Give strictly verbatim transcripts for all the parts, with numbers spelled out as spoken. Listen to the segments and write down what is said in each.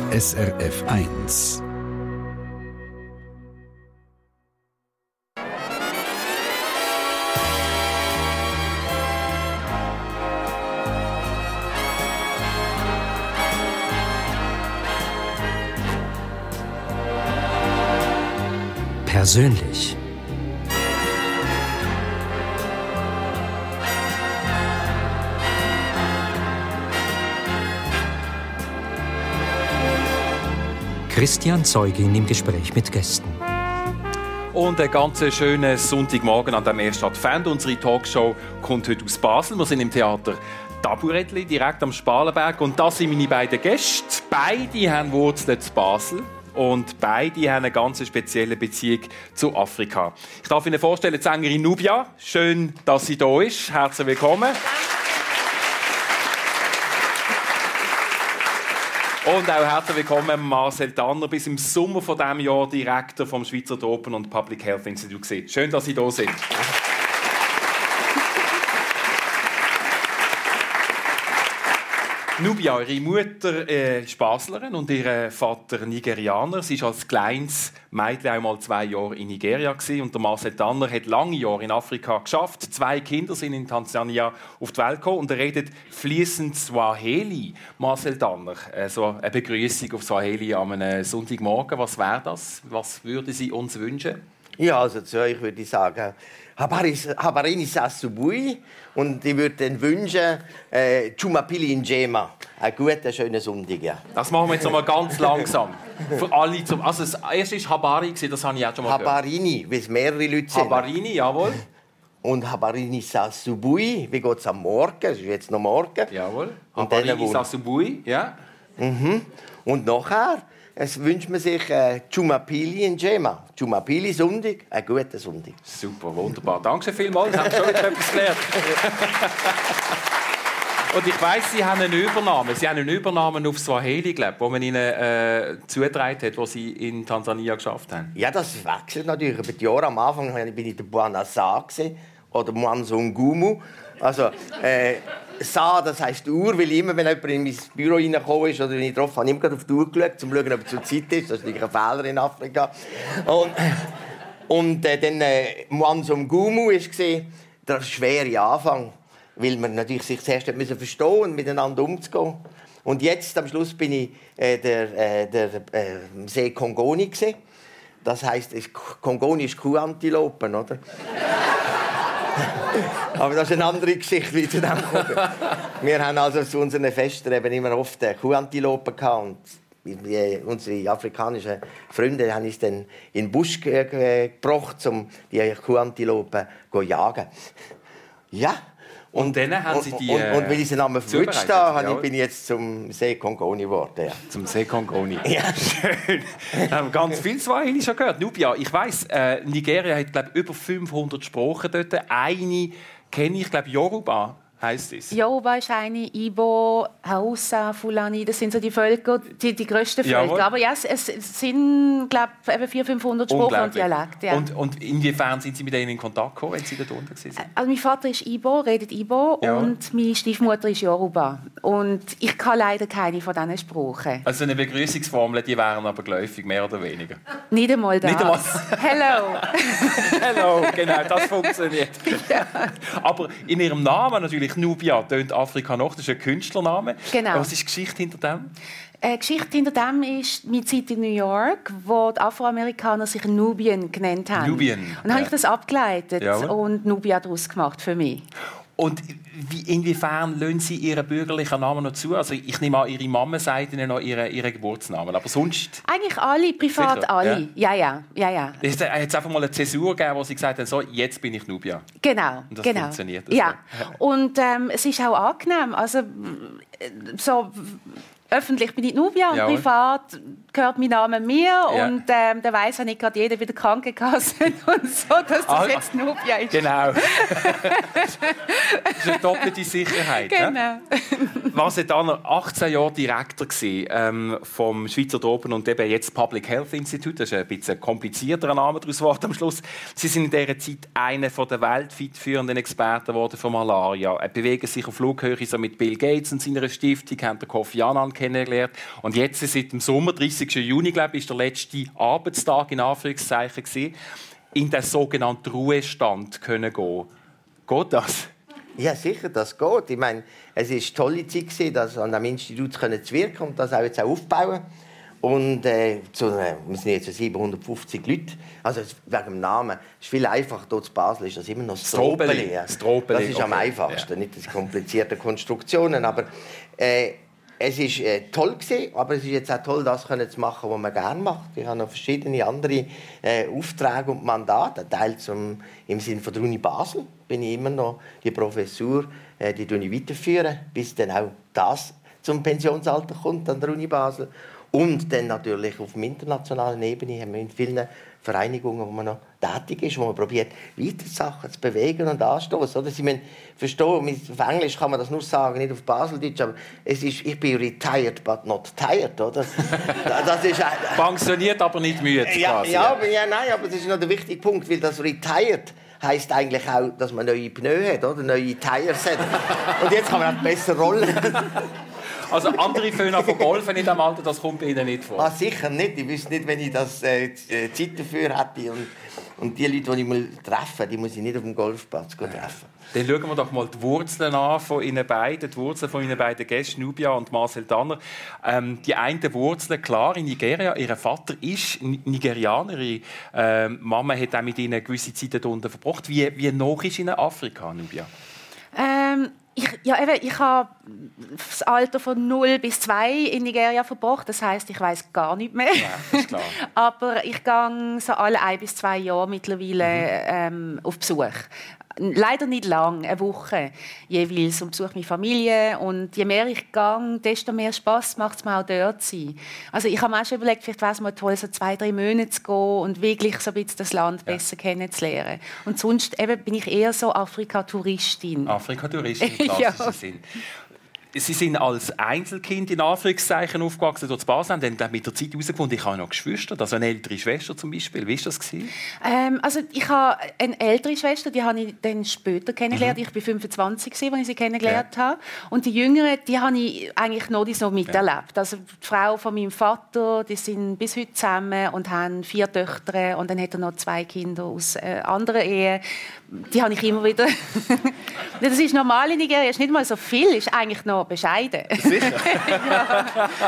S R F eins. Persönlich. Christian Zeugin im Gespräch mit Gästen. Und einen ganz schönen Sonntagmorgen an dem ersten Advent. Unsere Talkshow kommt heute aus Basel. Wir sind im Theater Taburettli, direkt am Spalenberg. Und das sind meine beiden Gäste. Beide haben Wurzeln in Basel. Und beide haben eine ganz spezielle Beziehung zu Afrika. Ich darf Ihnen vorstellen, die Sängerin Nubia. Schön, dass sie da ist. Herzlich willkommen. Und auch herzlich willkommen Marcel Tanner, bis im Sommer von diesem Jahr Direktor vom Schweizer Tropen- und Public Health Institute. Schön, dass Sie da sind. Nubia, Ihre Mutter äh, ist Baslerin und Ihr Vater Nigerianer. Sie war als kleines Mädchen einmal zwei Jahre in Nigeria gewesen. Und der Marcel Tanner hat lange Jahre in Afrika geschafft. Zwei Kinder sind in Tansania auf die Welt gekommen und er redet fließend Swahili. Marcel Tanner, äh, so eine Begrüßung auf Swahili am Sonntagmorgen. Was wäre das? Was würden Sie uns wünschen? Ja, also zu euch würde ich sagen, Habarini Sassubui. Und ich würde dann wünschen, äh, Chumapili Njema. Einen guten, schönen Sonntag. Ja. Das machen wir jetzt mal ganz langsam. Für alle zum, also das erste war Habari, das habe ich auch schon mal gehört. Habarini, weil es mehrere Leute sind. Habarini, jawohl. Und Habarini Sassubui, wie geht es am Morgen? Es ist jetzt noch Morgen. Jawohl. Habarini Sassubui, ja. Mhm. Und nachher es wünscht man sich äh, Chumapili Njema. Chumapili Sonntag, einen guten Sonntag. Super, wunderbar. Danke vielmals, Sie haben schon wieder etwas gelernt. Und ich weiss, Sie haben einen Übernamen. Sie haben einen Übernamen auf Swahili, wo man Ihnen äh, zugetragen hat, wo Sie in Tansania geschafft haben. Ja, das wechselt natürlich über die Jahre. Am Anfang bin ich der Bwana Sa oder Mwanzungumu. Also, äh, Sa, das heisst Uhr, weil immer, wenn jemand in mein Büro reingekommen ist oder wenn ich drauf habe, ich immer auf die Uhr geschaut, um zu schauen, ob es zur Zeit ist. Das ist natürlich ein Fehler in Afrika. Und, und äh, dann äh, Mwanzungumu war der schwere Anfang, weil man natürlich sich zuerst verstehen und miteinander umzugehen. Und jetzt, am Schluss, bin ich äh, der, äh, der äh, See Kongoni. Das heisst, Kongoni ist Kuhantilopen, oder? Aber das ist eine andere Geschichte, wie zu dem kommen. Wir haben also zu unseren Festen eben immer oft Kuhantilopen gehabt. Und unsere afrikanischen Freunde haben uns dann in den Busch gebracht, um die Kuhantilopen zu jagen. Ja. Und, und dann haben Sie die Und, und, und weil ich sie Namen verwünscht habe, ja. bin ich jetzt zum See Kongoni geworden. Ja. Zum See Kongoni. Ja. Schön. Wir haben ganz viel Swahili schon gehört. Nubia, ich weiss, äh, Nigeria hat glaub, über fünfhundert Sprachen dort. Eine kenne ich, glaube Yoruba heisst es. Yoruba ist eine, Ibo, Hausa, Fulani, das sind so die Völker, die, die grössten Völker. Jawohl. Aber ja, es, es sind, glaube ich, vierhundert, fünfhundert Sprachen und Dialekte. Ja. Und, und inwiefern sind Sie mit denen in Kontakt gekommen, wenn Sie dort unten waren? Also mein Vater ist Ibo, redet Ibo, ja. Und meine Stiefmutter ist Yoruba. Und ich kann leider keine von diesen Sprachen. Also eine Begrüßungsformel, die wären aber geläufig, mehr oder weniger? Nicht einmal das. Nicht einmal. Hello. Hello, genau, das funktioniert. Ja. Aber in Ihrem Namen natürlich Nubia tönt Afrika noch, das ist ein Künstlername. Genau. Was ist die Geschichte hinter dem? Die äh, Geschichte hinter dem ist meine Zeit in New York, wo die Afroamerikaner sich Nubian genannt haben. Nubian. Und dann ja. habe ich das abgeleitet ja. und Nubia daraus gemacht für mich. Und wie, inwiefern lassen Sie Ihren bürgerlichen Namen noch zu? Also ich nehme an, Ihre Mama sagt Ihnen noch Ihren, Ihren Geburtsnamen, aber sonst... Eigentlich alle, privat sicher? alle. Ja, ja, ja, ja. Es hat jetzt einfach mal eine Zäsur gegeben, wo Sie gesagt haben, so, jetzt bin ich Nubia. Genau, und das genau. funktioniert. Das ja. So. Und ähm, es ist auch angenehm. Also so... Öffentlich bin ich Nubia und Jawohl. privat gehört mein Name mir. Ja. Und ähm, da weiss auch nicht gerade jeder bei der Krankenkasse und so, dass das ah, jetzt Nubia ist. Genau. Das ist eine doppelte Sicherheit. Genau. Ja? Was hat dann achtzehn Jahre Direktor gewesen, ähm, vom Schweizer Tropen- und eben jetzt Public Health Institute. Das ist ein bisschen komplizierter Name daraus geworden am Schluss. Sie sind in dieser Zeit einer der weltweit führenden Experten geworden für Malaria. Sie bewegen sich auf Flughöhe so mit Bill Gates und seiner Stiftung, haben den Kofi Annan kennengelernt. Und jetzt, seit dem Sommer, dreißigsten Juni, glaube ich, ist der letzte Arbeitstag in Anführungszeichen gewesen, in den sogenannten Ruhestand können gehen. Geht das? Ja, sicher, das geht. Ich meine, es war eine tolle Zeit, das an diesem Institut zu wirken und das auch jetzt auch aufbauen. Und äh, zu, äh, wir sind jetzt siebenhundertfünfzig Leute. Also wegen dem Namen. Es ist viel einfacher. Hier in Basel ist das immer noch Stropeli. Das ist okay. Am einfachsten. Ja. Nicht die komplizierten Konstruktionen. Aber äh, es war äh, toll gewesen, aber es ist jetzt auch toll, das zu machen, was man gerne macht. Ich habe noch verschiedene andere äh, Aufträge und Mandate. Ein Teil zum, im Sinne von der Uni Basel bin ich immer noch die Professur, äh, die ich weiterführen, bis dann auch das zum Pensionsalter kommt an der Uni Basel. Und dann natürlich auf der internationalen Ebene haben wir in vielen Vereinigungen, wo man noch tätig ist, wo man probiert, weitere Sachen zu bewegen und anstoßen. Oder? Sie müssen verstehen, auf Englisch kann man das nur sagen, nicht auf Baseldeutsch, aber es ist, ich bin retired, but not tired. Oder? Das ist, äh, pensioniert, aber nicht müde. Ja, ja, aber, ja, nein, aber das ist noch der wichtige Punkt, weil das retired heisst eigentlich auch, dass man neue Pneu hat, oder? Neue Tires hat. Und jetzt kann man auch besser rollen. Also andere Föhner von Golfen in diesem Alter, das kommt bei Ihnen nicht vor? Ah, sicher nicht. Ich wüsste nicht, wenn ich das, äh, Zeit dafür hätte. Und, und die Leute, die ich mal treffe, die muss ich nicht auf dem Golfplatz treffen. Dann schauen wir doch mal die Wurzeln an von Ihnen beiden, die Wurzeln von Ihnen beiden Gästen, Nubia und Marcel Tanner. Ähm, die eine Wurzel, klar, in Nigeria. Ihr Vater ist Nigerianer. Ihre äh, Mama hat auch mit Ihnen eine gewisse Zeit dort unten verbracht. Wie, wie nah ist Ihnen Afrika, Nubia? Ähm, ich, ja, eben, ich habe das Alter von null bis zwei in Nigeria verbracht. Das heisst, ich weiss gar nicht mehr. Ja, das ist klar. Aber ich gehe so alle ein bis zwei Jahre mittlerweile ähm, auf Besuch. Leider nicht lang, eine Woche jeweils, und besuche meine Familie. Und je mehr ich gehe, desto mehr Spass macht es mir auch dort zu sein. Also ich habe mir auch schon überlegt, vielleicht wäre es mal toll, so zwei, drei Monate zu gehen und wirklich so ein bisschen das Land ja. besser kennenzulernen. Und sonst eben bin ich eher so Afrika-Touristin. Afrika-Touristin, klar, ja. Sie sind. Sie sind als Einzelkind in Anführungszeichen aufgewachsen durch Basel und dann mit der Zeit herausgefunden, ich habe noch Geschwister, also eine ältere Schwester zum Beispiel. Wie war das? Ähm, also ich habe eine ältere Schwester, die habe ich dann später kennengelernt. Mhm. Ich war fünfundzwanzig, als ich sie kennengelernt ja. habe. Und die Jüngeren, die habe ich eigentlich noch so miterlebt. Ja. Also die Frau von meinem Vater, die sind bis heute zusammen und haben vier Töchter. Und dann hat er noch zwei Kinder aus äh, anderen Ehen. Die habe ich immer wieder... Das ist normal in Nigeria, ist nicht mal so viel, ist eigentlich noch bescheiden. Sicher. ja.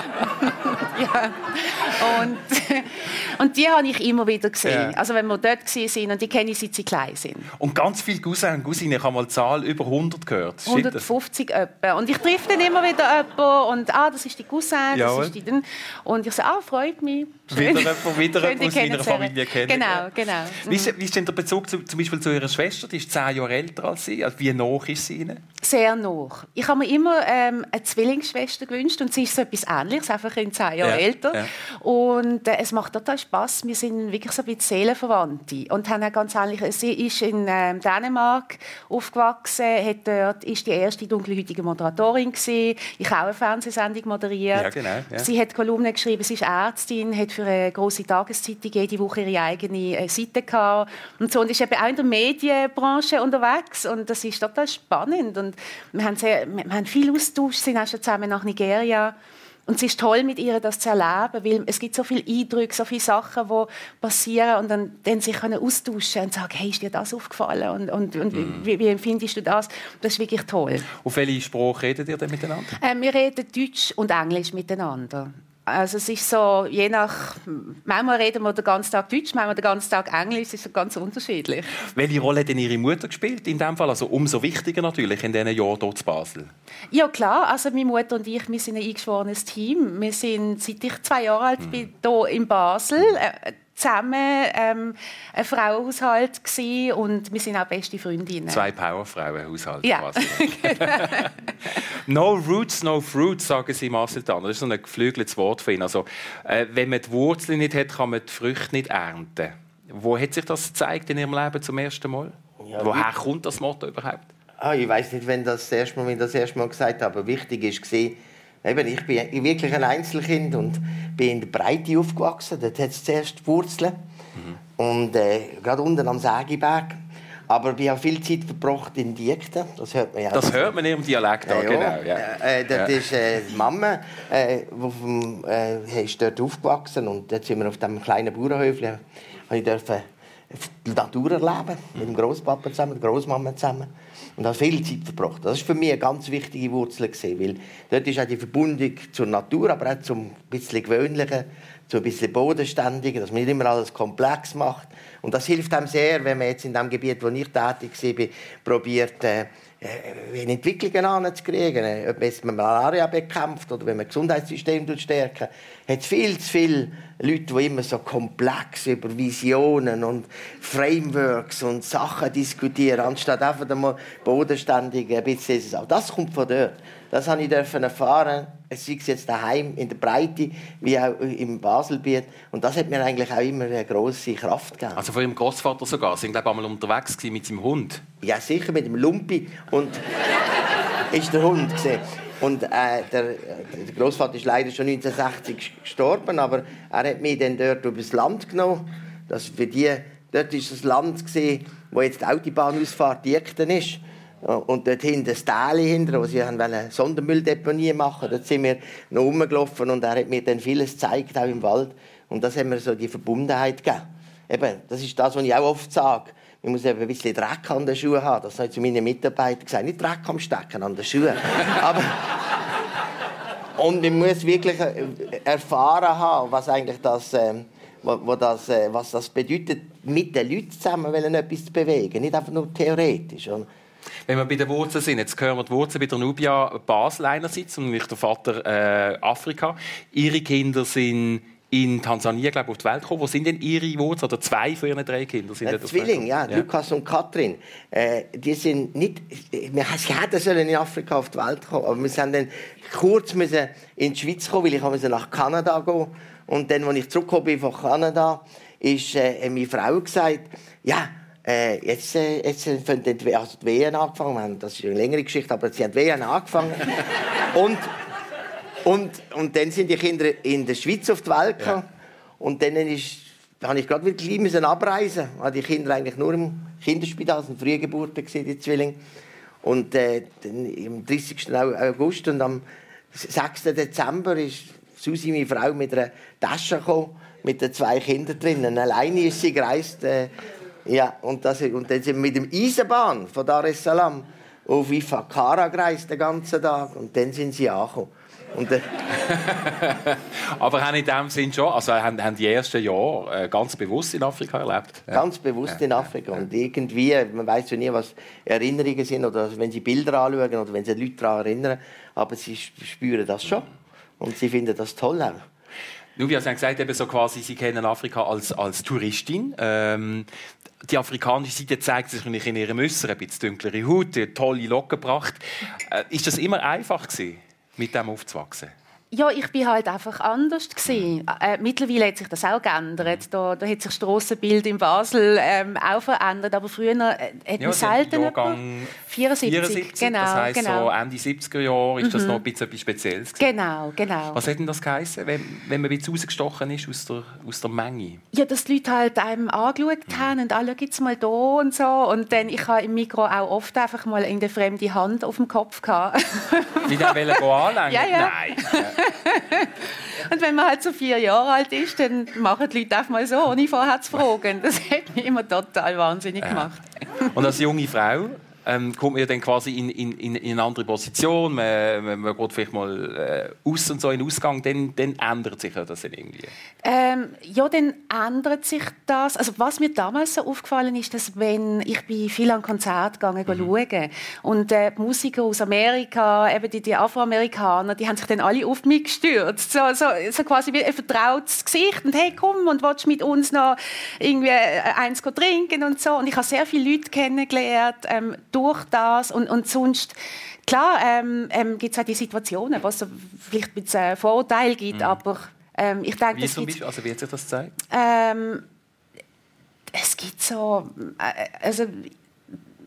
ja. Und, und die habe ich immer wieder gesehen. Ja. Also wenn wir dort waren, und die kenne ich, seit sie klein sind. Und ganz viele Cousins und Cousinen, ich habe mal die Zahl über hundert gehört. hundertfünfzig etwa. Und ich treffe dann immer wieder jemanden und ah, das ist die Cousin, das ist die... Und ich sage, ah, freut mich. Schön. Wieder jemand, wieder jemand aus meiner Familie kennen. Genau, genau. Wie ist, wie ist denn der Bezug zu, zum Beispiel zu Ihrer Schwester? Die ist zehn Jahre älter als Sie. Also wie nah ist sie Ihnen? Sehr nah. Ich habe mir immer ähm, eine Zwillingsschwester gewünscht und sie ist so etwas Ähnliches, einfach in zehn Jahre ja, älter. Ja. Und äh, es macht total Spass. Wir sind wirklich so ein bisschen Seelenverwandte und haben auch ganz ähnlich. Sie ist in ähm, Dänemark aufgewachsen, hat dort ist die erste dunkelhäutige Moderatorin gewesen. Ich habe auch eine Fernsehsendung moderiert. Ja, genau, ja. Sie hat Kolumnen geschrieben. Sie ist Ärztin, hat für eine große Tageszeitung jede Woche ihre eigene äh, Seite gehabt und so, und ist eben auch in der Medienbranche unterwegs, und das ist total spannend. Und wir haben, sehr, wir haben viel Austausch, sind auch schon zusammen nach Nigeria. Und es ist toll, mit ihr das zu erleben, weil es gibt so viele Eindrücke, so viele Sachen, die passieren, und dann, dann sich austauschen und sagen, hey, ist dir das aufgefallen? Und, und, und mm. wie, wie empfindest du das? Das ist wirklich toll. Auf welche Sprache redet ihr denn miteinander? Äh, wir reden Deutsch und Englisch miteinander. Also es ist so, je nach... Manchmal reden wir den ganzen Tag Deutsch, manchmal den ganzen Tag Englisch. Das ist ganz unterschiedlich. Welche Rolle hat denn Ihre Mutter gespielt in diesem Fall? Also umso wichtiger natürlich in diesen Jahren hier in Basel. Ja klar, also meine Mutter und ich, wir sind ein eingeschworenes Team. Wir sind, seit ich zwei Jahre alt hm. bin, hier in Basel äh, zusammen ähm, ein Frauenhaushalt gewesen, und wir sind auch beste Freundinnen. Zwei Powerfrauenhaushalte ja. quasi. No roots, no fruits, sagen Sie Marcel Tanner. Das ist so ein geflügeltes Wort für ihn. Also, äh, wenn man die Wurzeln nicht hat, kann man die Früchte nicht ernten. Wo hat sich das gezeigt in Ihrem Leben zum ersten Mal? Ja, woher kommt das Motto überhaupt? Ah, ich weiß nicht, wenn das erste Mal, wenn das erste Mal gesagt habe, aber wichtig war, eben, ich bin wirklich ein Einzelkind und bin in der Breite aufgewachsen. Dort hat es zuerst die Wurzeln. Mhm. Und äh, gerade unten am Sägiberg. Aber ich habe viel Zeit verbracht in Diekten. Das hört man ja. Das hört man in ihrem Dialekt, ja, genau. Ja. Äh, das ja. ist äh, die Mama, äh, die äh, ist dort aufgewachsen. Und dort sind wir auf diesem kleinen Bauernhöfchen. Ich durfte die Natur erleben, mit dem Großpapa zusammen, der Großmama zusammen. Und habe viel Zeit verbracht. Das war für mich eine ganz wichtige Wurzel, weil dort ist auch die Verbindung zur Natur, aber auch zum bisschen Gewöhnlichen, zu ein bisschen Bodenständigen, dass man nicht immer alles komplex macht. Und das hilft einem sehr, wenn man jetzt in dem Gebiet, wo ich tätig war, probiert, äh, eine Entwicklung anzukriegen. Ob man Malaria bekämpft oder wenn man das Gesundheitssystem stärken, hat es viel zu viele Leute, die immer so komplex über Visionen und Frameworks und Sachen diskutieren, anstatt einfach einmal bodenständig ein bisschen. Das kommt von dort. Das habe ich erfahren, sei es jetzt daheim in der Breite, wie auch im Baselbiet. Und das hat mir eigentlich auch immer eine grosse Kraft gegeben. Also von Ihrem Großvater sogar? Sie waren einmal unterwegs mit seinem Hund? Ja, sicher, mit dem Lumpi. Und ist der Hund gesehen. Und äh, der, der Großvater ist leider schon neunzehnhundertsechzig gestorben, aber er hat mich dann dort übers Land genommen. Das für die, dort war das Land, gewesen, wo jetzt die Autobahnausfahrt Diekten ist. Und dort hinten das Tal hinter, wo sie eine Sondermülldeponie machen wollten. Dort sind wir noch rumgelaufen und er hat mir dann vieles gezeigt, auch im Wald. Und das hat mir so die Verbundenheit gegeben. Eben, das ist das, was ich auch oft sage. Man muss eben ein bisschen Dreck an den Schuhen haben. Das habe ich zu meinen Mitarbeitern gesagt. Nicht Dreck am Stecken, an den Schuhen. Aber und man muss wirklich erfahren haben, was eigentlich das, äh, was, das, äh, was das bedeutet, mit den Leuten zusammen etwas zu bewegen. Nicht einfach nur theoretisch. Und wenn wir bei den Wurzeln sind, jetzt hören wir die Wurzeln bei der Nubia Basel einerseits und nicht der Vater äh, Afrika. Ihre Kinder sind in Tansania, glaube ich, auf die Welt gekommen. Wo sind denn Ihre Wurzeln? Oder zwei von Ihren drei Kindern sind äh, Zwillinge, ja, ja, Lukas und Katrin. Äh, die sind nicht, wir hätten in Afrika auf die Welt kommen, aber wir sind dann kurz müssen in die Schweiz kommen, weil ich musste nach Kanada gehen. Und dann, als ich zurückgekommen bin von Kanada, ist äh, meine Frau gesagt, ja, Äh, jetzt, äh, jetzt haben die, also die Wehen angefangen. Das ist eine längere Geschichte, aber sie haben die Wehen angefangen. und, und, und dann sind die Kinder in der Schweiz auf die Welt gekommen. Ja. Und dann ist, habe ich gerade wieder gleich müssen abreisen. Weil die Kinder eigentlich nur im Kinderspital, das waren Frühgeburten, die Zwillinge. Und äh, dann, am dreißigsten August und am sechsten Dezember ist Susi, meine Frau, mit einer Tasche gekommen, mit den zwei Kindern drin. Alleine ist sie gereist. Äh, Ja, und, das, und dann sind wir mit dem Eisenbahn von Dar es Salaam auf Ifakara gereist den ganzen Tag. Und dann sind sie angekommen. Und, äh Aber haben in dem Sinn schon, also haben, haben die ersten Jahre äh, ganz bewusst in Afrika erlebt? Ja. Ganz bewusst ja. in Afrika. Und irgendwie, man weiß ja nie, was Erinnerungen sind, oder wenn sie Bilder anschauen oder wenn sie Leute daran erinnern. Aber sie spüren das schon. Und sie finden das toll auch. Nubia, Sie haben gesagt, eben so quasi, Sie kennen Afrika als, als Touristin. Ähm, die afrikanische Seite zeigt sich in ihren Müssern, ein bisschen dunklere Haut, eine tolle Lockenpracht. Äh, ist das immer einfach gewesen, mit dem aufzuwachsen? Ja, ich bin halt einfach anders gewesen. Äh, mittlerweile hat sich das auch geändert. Da, da hat sich das Strassenbild in Basel ähm, auch verändert. Aber früher äh, hat ja, man selten Jahrgang vierundsiebzig, vierundsiebzig, genau, das heisst, genau. so Ende siebziger Jahre ist mhm. das noch ein bisschen etwas Spezielles gewesen. Genau, genau. Was hat denn das geheißen, wenn, wenn man ein bisschen rausgestochen ist aus der, aus der Menge? Ja, dass die Leute halt einem angeschaut mhm. haben und «Ah, schau jetzt mal da» und so. Und dann, ich habe im Mikro auch oft einfach mal eine fremde Hand auf dem Kopf gehabt. Die dann wollen anlängen? Ja, ja. Nein. Ja. Und wenn man halt so vier Jahre alt ist, dann machen die Leute einfach mal so, ohne vorher zu fragen. Das hat mich immer total wahnsinnig gemacht. Ja. Und als junge Frau ähm, kommt man ja dann quasi in, in, in eine andere Position, man, man, man geht vielleicht mal äh, aus und so in den Ausgang, dann, dann ändert sich ja das dann irgendwie. Ähm, ja, dann ändert sich das. Also was mir damals so aufgefallen ist, dass wenn ich bin viel an Konzerte gegangen mhm. schauen und äh, die Musiker aus Amerika, eben die, die Afroamerikaner, die haben sich dann alle auf mich gestürzt, so, so, so quasi wie ein vertrautes Gesicht und hey, komm und willst mit uns noch irgendwie eins trinken und so. Und ich habe sehr viele Leute kennengelernt ähm, durch das und, und sonst klar ähm, ähm, gibt es auch die Situationen, wo es so vielleicht ein bisschen Vorurteile gibt, mhm. aber ähm, ich denke, wie zum Beispiel? Also wie hat sich das gezeigt? Ähm, es gibt so, äh, also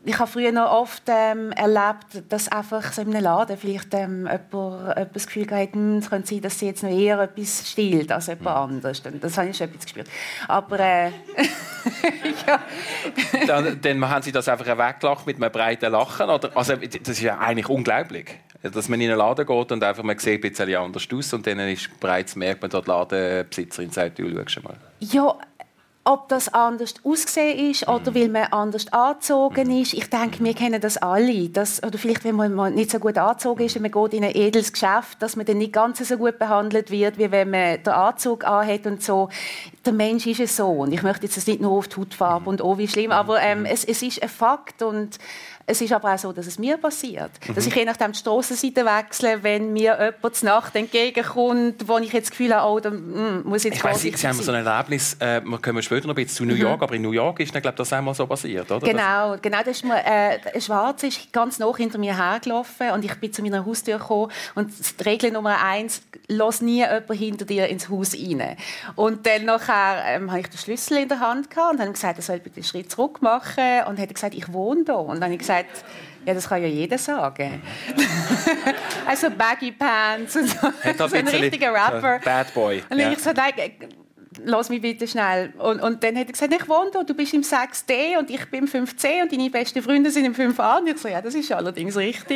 ich habe früher noch oft ähm, erlebt, dass einfach so in einem Laden vielleicht ähm, jemand, jemand das Gefühl hatte, hm, es könnte sein, dass sie jetzt noch eher etwas stiehlt als jemand anderes. Das habe ich schon etwas gespürt. Aber äh, ja. dann, dann haben Sie das einfach weggelacht mit einem breiten Lachen? Oder? Also, das ist ja eigentlich unglaublich, dass man in einen Laden geht und einfach man sieht ein bisschen anders aus und dann ist bereits merkt man, dort die Ladenbesitzerin sagt, du schau mal. Ja, ob das anders ausgesehen ist oder weil man anders angezogen ist. Ich denke, wir kennen das alle. Das, oder vielleicht, wenn man nicht so gut angezogen ist und man geht in ein edles Geschäft, dass man dann nicht ganz so gut behandelt wird, wie wenn man den Anzug anhat und so. Der Mensch ist es so. Und ich möchte jetzt nicht nur auf die Hautfarbe und oh, wie schlimm, aber ähm, es, es ist ein Fakt und es ist aber auch so, dass es mir passiert. Mhm. Dass ich je nachdem die Strassenseite wechsle, wenn mir jemand zur Nacht entgegenkommt, wo ich jetzt das Gefühl habe, oh, da mm, muss ich jetzt ich weiss, Sie haben so ein Erlebnis, äh, wir kommen später noch ein bisschen zu New York, mhm. aber in New York ist dann, glaub, das einmal so passiert, oder? Genau, genau das ist mir, äh, ein Schwarzer ist ganz nah hinter mir hergelaufen und ich bin zu meiner Haustür gekommen und die Regel Nummer eins, lass nie jemanden hinter dir ins Haus rein. Und dann nachher, ähm, habe ich den Schlüssel in der Hand gehabt und habe gesagt, er soll bitte einen Schritt zurück machen und hat gesagt, ich wohne da. Und dann habe ich gesagt, ja, das kann ja jeder sagen. Also Baggy Pants und so, so ein richtiger Rapper. So Bad Boy. Und ja. Ich so, nein, lass mich bitte schnell. Und, und dann hat er gesagt, ich wohne da, du bist im sechs D und ich bin im fünf C und deine besten Freunde sind im fünf A. Und ich so, ja, das ist allerdings richtig.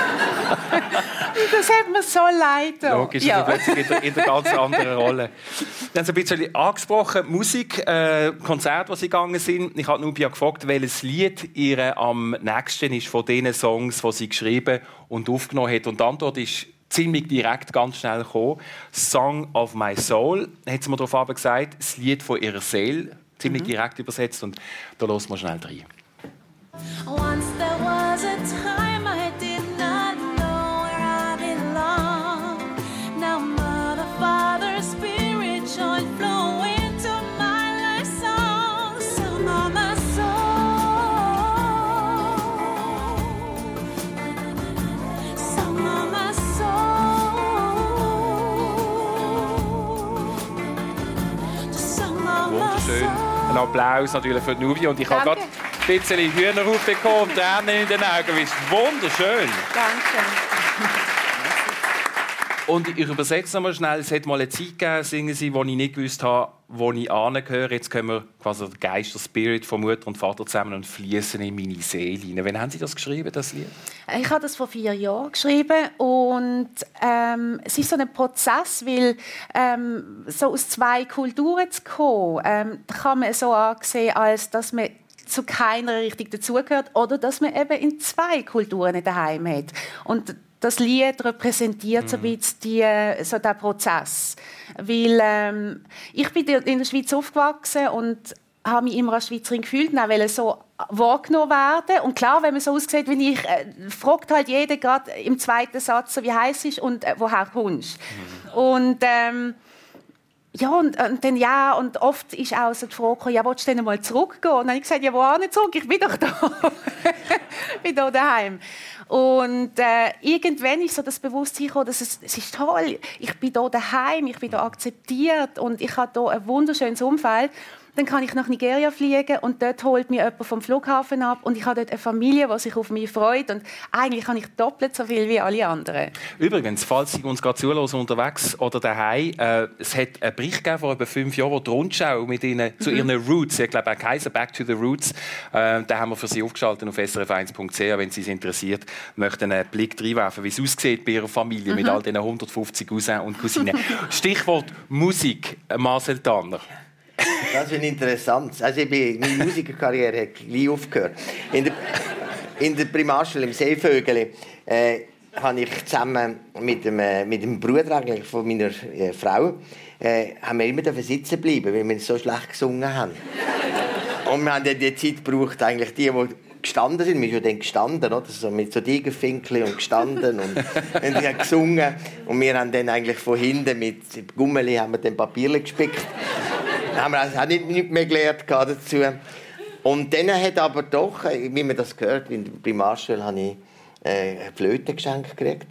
Das hat mir so leid. Logisch, ja. Also plötzlich in, der, in einer ganz anderen Rolle. Dann haben Sie ein bisschen angesprochen, Musik, äh, Konzerte, die Sie gegangen sind. Ich habe Nubia gefragt, welches Lied ihr am nächsten ist von den Songs, die sie geschrieben und aufgenommen hat. Und die Antwort ist ziemlich direkt, ganz schnell gekommen. «Song of my soul», hat sie mir darauf gesagt, das Lied von ihrer Seele, ziemlich mhm. direkt übersetzt. Und da hören wir schnell rein. Once there was a time I did not know where I belong. Now Mother, Father, Spirit, joy flow into my life song. Song of my soul. Song of my soul. The song of my soul. Ein Applaus natürlich für Nubia. Und ich habe gerade ein bisschen Hühnerhaut bekommen und Tränen in den Augen. Das ist wunderschön. Danke. Und ich übersetze noch mal schnell. Es hat mal eine Zeit gegeben, singen Sie, wo ich nicht gewusst habe, wo ich angehöre. Jetzt können wir quasi der Geist, der Spirit von Mutter und Vater zusammen und fließen in meine Seele hinein. Wann haben Sie das geschrieben, das Lied? Ich habe das vor vier Jahren geschrieben und ähm, es ist so ein Prozess, weil ähm, so aus zwei Kulturen zu kommen, ähm, kann man so ansehen, als dass man zu keiner richtig dazugehört oder dass man eben in zwei Kulturen daheim hat. Und das Lied repräsentiert mm. so ein bisschen die, so diesen Prozess. Weil ähm, ich bin in der Schweiz aufgewachsen und habe mich immer als Schweizerin gefühlt und auch so wahrgenommen werden. Und klar, wenn man so aussieht wie ich, äh, fragt halt jeder gerade im zweiten Satz, so, wie heisst es und äh, woher kommst du? Mm. Und ähm, ja, und, und dann ja, und oft ist auch so die Frage, ja, willst du denn mal zurückgehen? Und dann habe ich gesagt, ja, wo auch nicht zurück? Ich bin doch da. Ich bin da daheim. Und äh, irgendwann ist so das Bewusstsein gekommen, dass es, es ist toll, ich bin da daheim, ich bin da akzeptiert und ich habe da ein wunderschönes Umfeld. Dann kann ich nach Nigeria fliegen und dort holt mich jemand vom Flughafen ab und ich habe dort eine Familie, die sich auf mich freut und eigentlich habe ich doppelt so viel wie alle anderen. Übrigens, falls Sie uns gerade zuhören, unterwegs oder daheim, äh, es hat einen Bericht gegeben vor etwa fünf Jahren, wo die Rundschau mit ihnen mhm. zu ihren Roots, ich glaube auch Kaiser Back to the Roots, äh, den haben wir für Sie aufgeschaltet auf S R F eins Punkt C H, wenn Sie es interessiert, möchten einen Blick reinwerfen, wie es aussieht bei Ihrer Familie mhm. mit all diesen hundertfünfzig Cousins und Cousinen. Stichwort Musik, Marcel Tanner. Das ist interessant. Also ich bin, meine Musikerkarriere hat gleich aufgehört. In der, in der Primarschule im Seevögeli äh, habe ich zusammen mit dem, äh, mit dem Bruder eigentlich von meiner äh, Frau äh, haben wir immer sitzen bleiben, weil wir so schlecht gesungen haben. Und wir haben dann die Zeit gebraucht, eigentlich die, die gestanden sind. Wir sind ja dann gestanden, oder? So mit so Tigerfinkeln und gestanden und, und die haben gesungen. Und wir haben dann eigentlich von hinten mit Gummeli haben wir dann Papierchen gespickt. Da haben wir also auch nicht, nicht mehr gelernt dazu. Und dann hat aber doch, wie man das gehört, in der Primarschule habe ich äh, eine Flöte geschenkt gekriegt.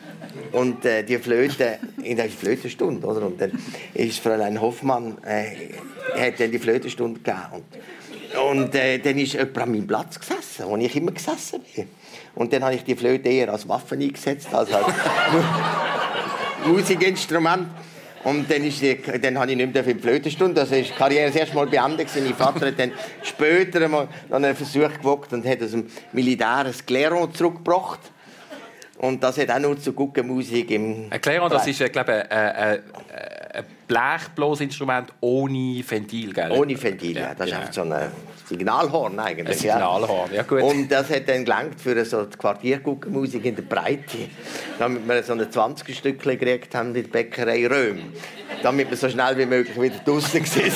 Und äh, die Flöte, in der Flötenstunde, oder? Und dann ist Fräulein Hoffmann, äh, hat dann die Flötenstunde gegeben. Und Und äh, dann ist jemand an meinem Platz gesessen, wo ich immer gesessen bin. Und dann habe ich die Flöte eher als Waffe eingesetzt, als als Musikinstrument. Und dann, ist die, dann habe ich nicht mehr für die Flötenstunde. Also ist die Karriere das erste Mal beendet. Mein Vater hat dann später einmal einen Versuch gewagt und hat aus dem Militär ein Clairon zurückgebracht. Und das hat auch nur zu guter Musik im... Ein Clairon, das ist, glaube ich, ein, ein, ein blechbloses Instrument ohne Ventil, gell? Ohne Ventil, ja. Ja, Das ist genau. einfach so ein Signalhorn eigentlich. Ein Signalhorn, ja gut. Und das hat dann gelangt für so die Quartierguckermusik in der Breite. Damit wir so ein zwanzig Stückchen gekriegt haben in der Bäckerei Röhm. Damit wir so schnell wie möglich wieder draussen sind.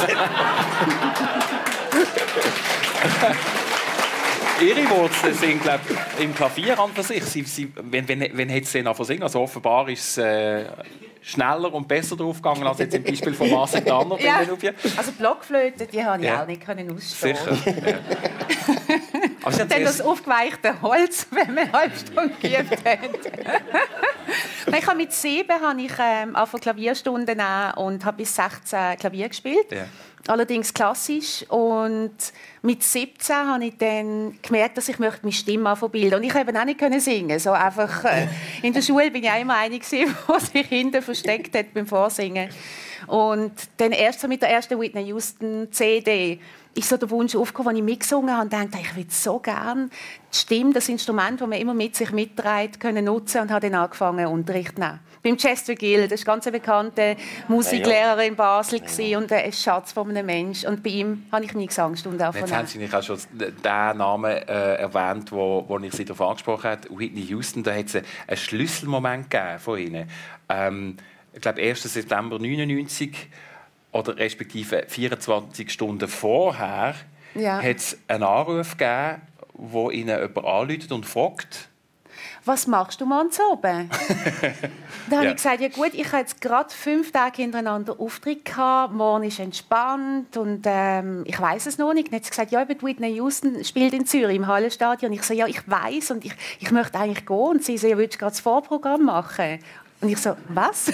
Ihre Wurzeln sind, glaube ich, im Klavier an für sich. Sie, sie, wenn wenn, wenn hat sie denn angefangen zu singen? Also offenbar ist es äh, schneller und besser draufgegangen als jetzt im Beispiel von Marcel Tanner bei Ja. den Nubien. Also Blockflöte, die habe ich Ja. auch nicht können ausstehen. Sicher. Ja. Aber Sie haben Dann das zuerst- aufgeweichte Holz, wenn wir eine halbe Stunde geübt haben. Nein, ich habe mit sieben habe ich ähm, angefangen Klavierstunden nehmen und habe bis sechzehn Klavier gespielt. Ja. Allerdings klassisch. Und mit siebzehn habe ich dann gemerkt, dass ich möchte meine Stimme anfangen bilden. Und ich konnte eben auch nicht können singen. So einfach, äh, in der Schule bin ich auch immer eine, die sich hinten versteckt hat beim Vorsingen. Und dann erst so mit der ersten Whitney Houston C D ist so der Wunsch aufgekommen, als ich mitgesungen habe und dachte, ich würde so gerne die Stimme, das Instrument, das man immer mit sich mitträgt, können nutzen und habe dann angefangen, Unterricht zu nehmen. Beim Chester Gill, das war ganz eine bekannte Musiklehrer in Basel ja. und ein Schatz von einem Menschen. Und bei ihm habe ich meine Gesangsstunde angefangen. Jetzt haben Sie nicht auch schon den Namen äh, erwähnt, wo, wo ich Sie darauf angesprochen habe, Whitney Houston. Da hat es einen Schlüsselmoment gegeben von Ihnen. Ähm, ich glaube, ersten September neunundneunzig oder respektive vierundzwanzig Stunden vorher ja. hat es einen Anruf gegeben, wo Ihnen jemand anruft und fragt, was machst du morgens oben? Da habe Ja. ich gesagt, ja gut, ich habe jetzt gerade fünf Tage hintereinander Auftritt gehabt, morgen ist entspannt und ähm, ich weiß es noch nicht. Und dann hat sie gesagt, ja, eben Whitney Houston spielt in Zürich im Hallenstadion. Ich so, ja, ich weiß und ich, ich möchte eigentlich gehen. Und sie so, ja, willst du gerade das Vorprogramm machen? Und ich so, was?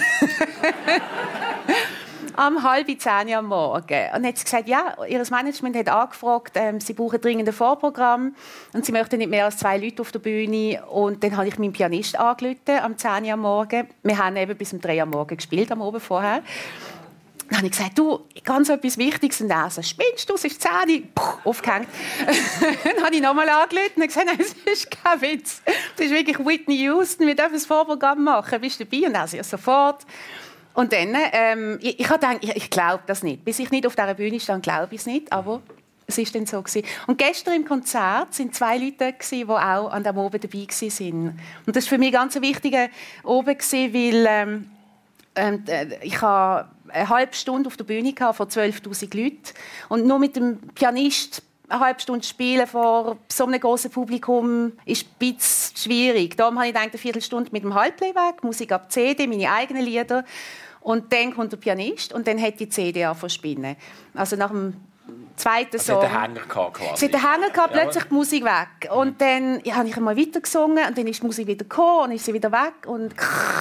Am halb zehn am Morgen. Und dann hat sie gesagt, ja, ihr Management hat angefragt, ähm, sie brauchen dringend ein Vorprogramm und sie möchten nicht mehr als zwei Leute auf der Bühne. Und dann habe ich meinen Pianist angerufen am zehn am Morgen. Wir haben eben bis um drei am Morgen gespielt, am Abend vorher. Dann habe ich gesagt, du, ganz etwas Wichtiges. Und er so, spinnst du, es ist zehn, puh, aufgehängt. Dann habe ich nochmal angerufen und gesagt, nein, es ist kein Witz. Das ist wirklich Whitney Houston, wir dürfen das Vorprogramm machen. Bist du dabei? Und er so, ja, sofort. Und dann, ähm, ich, ich habe gedacht, ich, ich glaube das nicht. Bis ich nicht auf dieser Bühne stand, glaube ich es nicht. Aber es war dann so gewesen. Und gestern im Konzert waren zwei Leute, die auch an diesem Abend dabei waren. Und das war für mich ganz ein wichtiger Abend, weil ähm, ähm, ich habe eine halbe Stunde auf der Bühne vor zwölftausend Leuten. Und nur mit dem Pianist eine halbe Stunde spielen vor so einem grossen Publikum ist ein bisschen schwierig. Darum habe ich gedacht, eine Viertelstunde mit dem Halbplayback, Musik ab C D, meine eigenen Lieder. Und dann kommt der Pianist und dann hat die C D angefangen zu spinnen. Also nach dem zweiten also Song. Sie hat den Hänger gehabt, quasi. Sie hat den Hänger gehabt, Ja, plötzlich die Musik weg. Und dann ja, habe ich einmal weiter gesungen und dann ist die Musik wieder gekommen und ist sie wieder weg. Und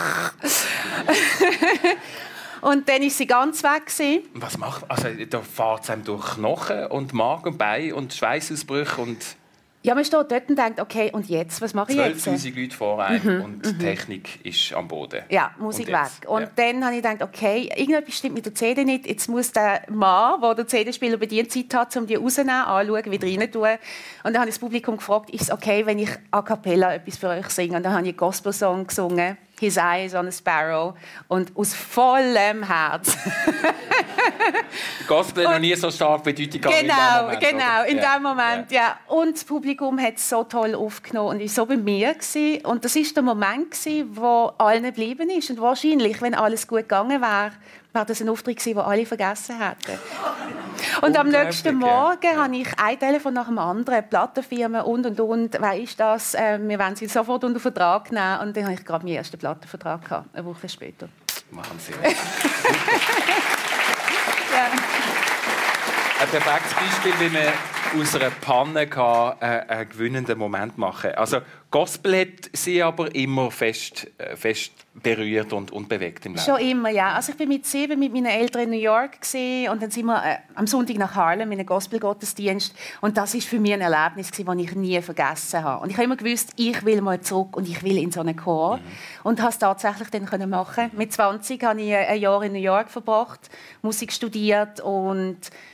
Und dann war sie ganz weg. Gewesen. Was macht also da fährt es einem durch Knochen und Magen und Bein und Schweißausbrüche und Ja, man steht dort und denkt, okay, und jetzt? Was mache ich jetzt? zwölftausend Leute vor einem und die Technik ist am Boden. Ja, Musik Und weg. jetzt? Und Ja. dann habe ich gedacht, okay, irgendetwas stimmt mit der C D nicht. Jetzt muss der Mann, der den C D-Spieler bedient, Zeit hat, um die rauszunehmen, anschauen, wieder rein tun. Und dann habe ich das Publikum gefragt, ist es okay, wenn ich a cappella etwas für euch singe? Und dann habe ich einen Gospel-Song gesungen, «His Eyes on a Sparrow». Und aus vollem Herz. Gospel hat noch nie so stark Bedeutung gehabt wie in Genau, dem Moment, genau, oder? in Ja. dem Moment, ja. Und das Publikum hat es so toll aufgenommen und war so bei mir gewesen. Und das war der Moment gewesen, wo allen geblieben ist. Und wahrscheinlich, wenn alles gut gegangen wäre, wäre das ein Auftritt gewesen, den alle vergessen hätten. Und am nächsten Morgen ja. habe ich ein Telefon nach dem anderen, Plattenfirmen und und und. Wer ist das? Äh, wir wollen sie sofort unter Vertrag nehmen. Und dann habe ich gerade meinen ersten Plattenvertrag gehabt, eine Woche später. Wahnsinn. Ja. Ein perfektes Beispiel, wie man aus einer Panne kann, äh, einen gewinnenden Moment machen. Also Gospel hat sie aber immer fest, äh, fest berührt und, und bewegt im Leben. Schon immer, ja. Also ich bin mit sieben mit meinen Eltern in New York gewesen, und dann sind wir äh, am Sonntag nach Harlem in einem Gospel-Gottesdienst, und das ist für mich ein Erlebnis gewesen, das ich nie vergessen habe. Und ich habe immer gewusst, ich will mal zurück und ich will in so einen Chor. Mhm. Und habe es tatsächlich dann können machen. Mit zwanzig habe ich ein Jahr in New York verbracht, Musik studiert, und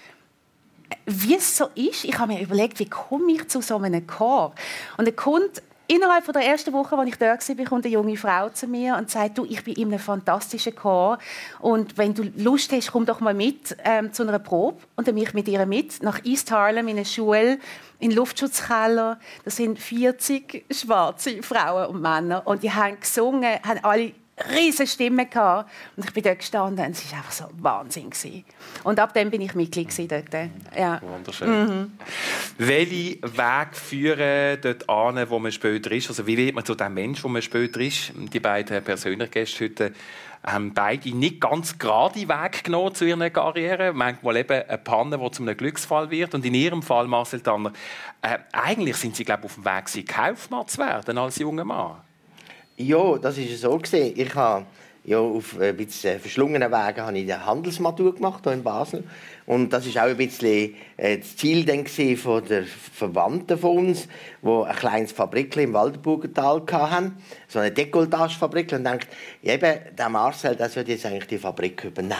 wie es so ist, ich habe mir überlegt, wie komme ich zu so einem Chor? Und er kommt innerhalb der ersten Woche, als ich dort war, kommt eine junge Frau zu mir und sagt, du, ich bin in einem fantastischen Chor, und wenn du Lust hast, komm doch mal mit ähm, zu einer Probe. Und dann bin ich mit ihr mit nach East Harlem in eine Schule, in den Luftschutzkeller. Das sind vierzig schwarze Frauen und Männer, und die haben gesungen, haben alle riesige Stimme gehabt. Und ich bin dort gestanden, und es war einfach so Wahnsinn gewesen. Und ab dann bin ich Mitglied dort. Ja. Wunderschön. Mhm. Welche Wege führen dort an, wo man später ist? Also wie wird man zu dem Mensch, wo man später ist? Die beiden persönlichen Gäste heute haben beide nicht ganz gerade Weg genommen zu ihrer Karriere. Manchmal eben eine Panne, die zu einem Glücksfall wird. Und in ihrem Fall, Marcel Tanner, äh, eigentlich sind sie, glaube ich, auf dem Weg, Kaufmann zu werden als junger Mann. Ja, das war so. Ich habe ja, auf ein bisschen verschlungenen Wegen habe ich eine Handelsmatur gemacht hier in Basel. Und das war auch ein bisschen das Ziel dann von der Verwandten von uns, die ein kleines Fabrik im Waldenburgental hatten. So eine Dekolletagefabrik. Und dachte, eben, der Marcel, der sollte jetzt eigentlich die Fabrik übernehmen.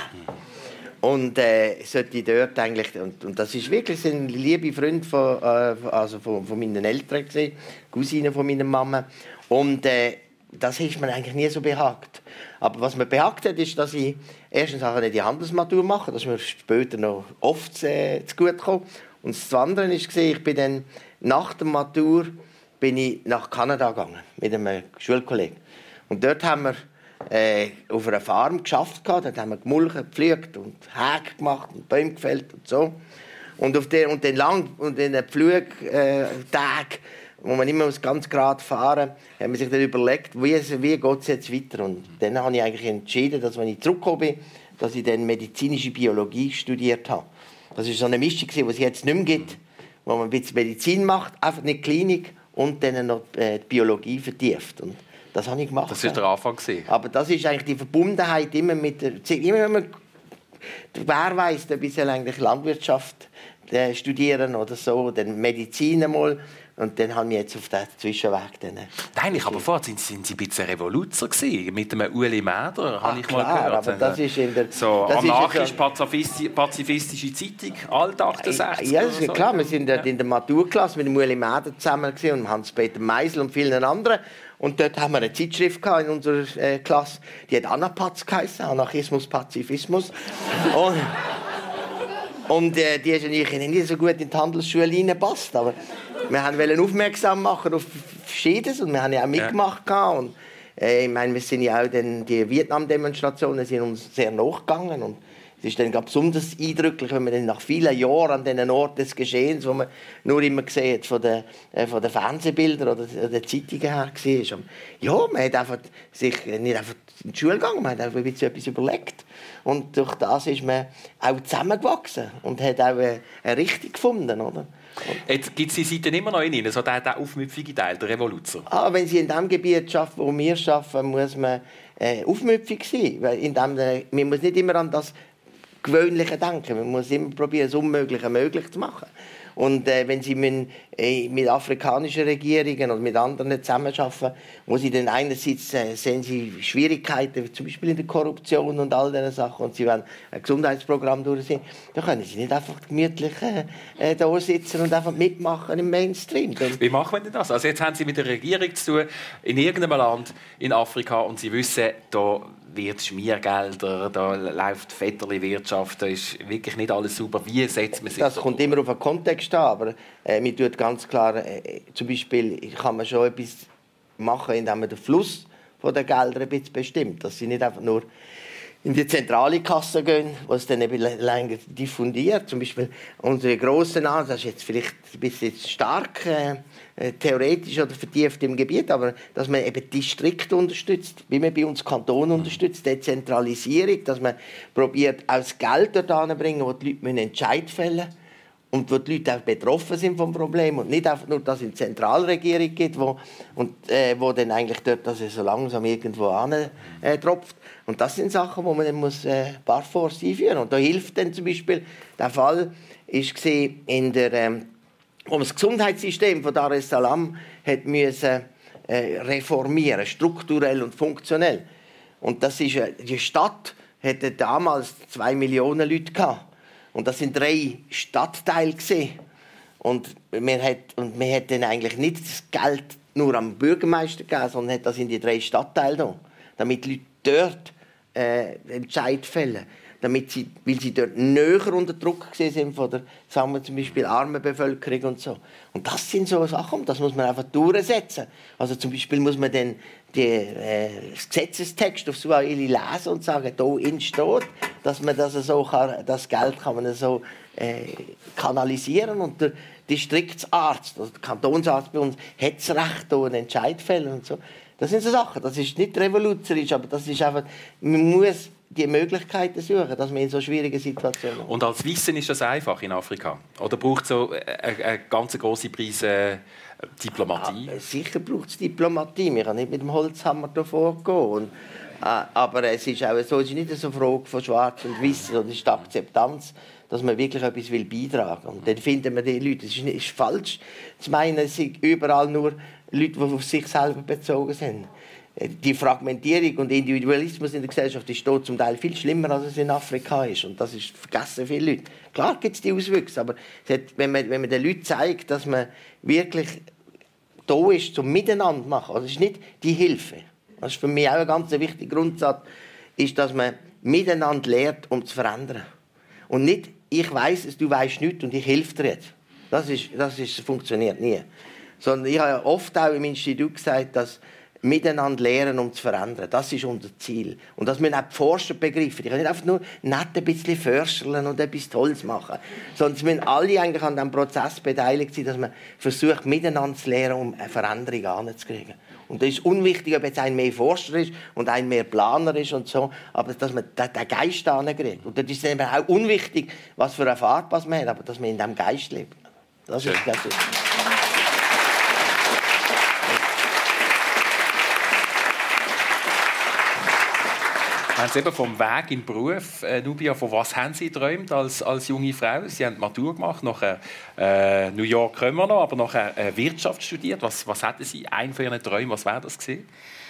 Und äh, sollte dort eigentlich, und, und das ist wirklich ein lieber Freund von, äh, also von, von meinen Eltern gewesen, Cousine von meiner Mama. Und äh, das ist mir eigentlich nie so behagt. Aber was mir behagt hat, ist, dass ich erstens auch die Handelsmatur mache, dass mir später noch oft äh, zu gut kommt. Und das andere war, ich bin dann nach der Matur bin ich nach Kanada gegangen mit einem Schulkollegen. Und dort haben wir äh, auf einer Farm geschafft, dort haben wir gemulcht, gepflügt und Häge gemacht und Bäume gefällt und so. Und auf der und den lang und den Pflugtagen, äh, wo man immer ganz gerade fahren muss, hat man sich dann überlegt, wie, wie geht es jetzt weiter. Und dann habe ich eigentlich entschieden, dass, wenn ich zurückgekommen bin, dass ich dann medizinische Biologie studiert habe. Das war so eine Mischung, die es jetzt nicht mehr gibt, wo man ein bisschen Medizin macht, einfach eine Klinik und dann noch die Biologie vertieft. Und das habe ich gemacht. Das war der Anfang. Aber das ist eigentlich die Verbundenheit immer mit der... Immer wenn man, wer weiss, ein bisschen eigentlich Landwirtschaft studieren oder so, dann Medizin einmal. Und dann haben wir jetzt auf diesen Zwischenweg. Dann Nein, ich habe vor, sind, sind Sie ein bisschen Revoluzer gewesen, mit dem Ueli Mäder, habe ich mal klar, gehört. Aber das ist in der, so das anarchisch-pazifistische Zeitung, alt achtundsechzig. Ja, das ist so. klar. Wir waren ja. in der Maturklasse mit dem Ueli Mäder zusammen und Hans-Peter Meisel und vielen anderen. Und dort haben wir eine Zeitschrift in unserer äh, Klasse, die hat Anapaz geheißen, Anarchismus, Pazifismus. und und äh, die ist eigentlich nicht so gut in die Handelsschule reingepasst. Aber wir wollten aufmerksam machen auf Verschiedenes und wir haben ja auch mitgemacht. Ja. Und, äh, ich meine, wir sind ja auch den, die Vietnam-Demonstrationen sind uns sehr nachgegangen. Und es ist dann besonders eindrücklich, wenn man dann nach vielen Jahren an diesen Ort des Geschehens, wo man nur immer gesehen hat, von den, äh, von den Fernsehbildern oder den Zeitungen her war. Ja, man hat einfach sich nicht einfach in die Schule gegangen, man hat einfach ein bisschen etwas überlegt. Und durch das ist man auch zusammengewachsen und hat auch eine, eine Richtung gefunden. Oder? Jetzt gibt es die Seite immer noch in Ihnen, so der, der aufmüpfige Teil, der Revoluzer. Ah, wenn Sie in dem Gebiet arbeiten, wo wir arbeiten, muss man äh, aufmüpfig sein. Weil in dem, äh, man muss nicht immer an das Gewöhnliche denken. Man muss immer probieren, das Unmögliche möglich zu machen. Und äh, wenn Sie mit, äh, mit afrikanischen Regierungen oder mit anderen zusammenarbeiten, wo Sie dann einerseits äh, sehen Sie Schwierigkeiten, zum Beispiel in der Korruption und all diese Sachen, und Sie wollen ein Gesundheitsprogramm durchziehen, dann können Sie nicht einfach gemütlich äh, da sitzen und einfach mitmachen im Mainstream. Dann Wie machen wir denn das? Also jetzt haben Sie mit der Regierung zu tun, in irgendeinem Land in Afrika, und Sie wissen, da wird Schmiergelder, da läuft Vetterli-Wirtschaft, da ist wirklich nicht alles sauber. Wie setzt man sich das? Das kommt durch? immer auf den Kontext an, aber äh, man tut ganz klar, äh, zum Beispiel kann man schon etwas machen, indem man den Fluss von den Geldern ein bisschen bestimmt, dass sie nicht einfach nur in die zentrale Kasse gehen, was dann eben länger diffundiert. Zum Beispiel unsere grossen Namen, das ist jetzt vielleicht ein bisschen stark äh, theoretisch oder vertieft im Gebiet, aber dass man eben Distrikte unterstützt, wie man bei uns Kanton unterstützt, Dezentralisierung, dass man probiert, auch das Geld dort hinzubringen, wo die Leute Entscheid fällen müssen. und wo die Leute auch betroffen sind vom Problem und nicht einfach nur, dass es eine Zentralregierung gibt, wo, und, äh, wo dann eigentlich dort dass es so langsam irgendwo an äh, tropft. Und das sind Sachen, wo man dann muss äh, Barforce einführen muss. Und da hilft dann zum Beispiel der Fall, ist in der, ähm, wo man das Gesundheitssystem von Dar es Salaam hat müssen, äh, reformieren, strukturell und funktionell. Und das ist, äh, die Stadt hatte damals zwei Millionen Leute gehabt. Und das sind drei Stadtteile gewesen. Und man hat, und man hat dann eigentlich nicht das Geld nur am Bürgermeister gegeben, sondern hat das in die drei Stadtteile da, damit die Leute dort äh, Entscheid fällen. Damit sie, weil sie dort näher unter Druck sind von der, sagen wir zum Beispiel, armen Bevölkerung und so. Und das sind so Sachen, das muss man einfach durchsetzen. Also zum Beispiel muss man dann die, äh, das Gesetzestext auf Swahili lesen und sagen, da steht, dass man das so kann, das Geld kann man so äh, kanalisieren und der Distriktsarzt, also der Kantonsarzt bei uns, hat das Recht, da einen Entscheid zu fällen und so. Das sind so Sachen. Das ist nicht revolutionisch, aber das ist einfach, man muss die Möglichkeiten suchen, dass man in so schwierigen Situationen... Und als Wissen ist das einfach in Afrika? Oder braucht es so eine, eine ganz grosse Prise äh, Diplomatie? Ja, sicher braucht es Diplomatie. Wir können nicht mit dem Holzhammer davor gehen. Und, äh, aber es ist auch so, es ist nicht so eine Frage von Schwarz und Weiß, sondern es ist die Akzeptanz, dass man wirklich etwas will beitragen will. Und dann finden wir die Leute, es ist, ist falsch zu meinen, es sind überall nur Leute, die auf sich selber bezogen sind. Die Fragmentierung und Individualismus in der Gesellschaft ist dort zum Teil viel schlimmer, als es in Afrika ist. Und das ist vergessen viele Leute. Klar gibt es die Auswüchse, aber hat, wenn, man, wenn man den Leuten zeigt, dass man wirklich da ist, zum Miteinander zu machen, also es ist nicht die Hilfe. Das ist für mich auch ein ganz wichtiger Grundsatz, ist, dass man miteinander lernt, um zu verändern. Und nicht, ich weiss es, du weisst nichts und ich helfe dir jetzt. Das, ist, das ist, funktioniert nie. Sondern ich habe oft auch im Institut gesagt, dass miteinander lernen, um zu verändern. Das ist unser Ziel. Und dass wir auch die Forscher begreifen. Die können nicht einfach nur nett ein bisschen förscheln und etwas Tolles machen. Sondern es müssen alle eigentlich an diesem Prozess beteiligt sein, dass man versucht, miteinander zu lernen, um eine Veränderung anzukriegen. Und das ist unwichtig, ob jetzt ein mehr Forscher ist und ein mehr Planer ist und so, aber dass man den Geist ankriegt. Und das ist eben auch unwichtig, was für eine Farbe man hat, aber dass man in diesem Geist lebt. Das ist das. Wenn Sie eben vom Weg in den Beruf, äh, Nubia, von was haben Sie geträumt als, als junge Frau? Sie haben die Matur gemacht, nachher äh, New York kommen wir noch, aber nachher äh, Wirtschaft studiert. Was, was hatten Sie? Ein von Ihren Träumen, was wäre das gewesen?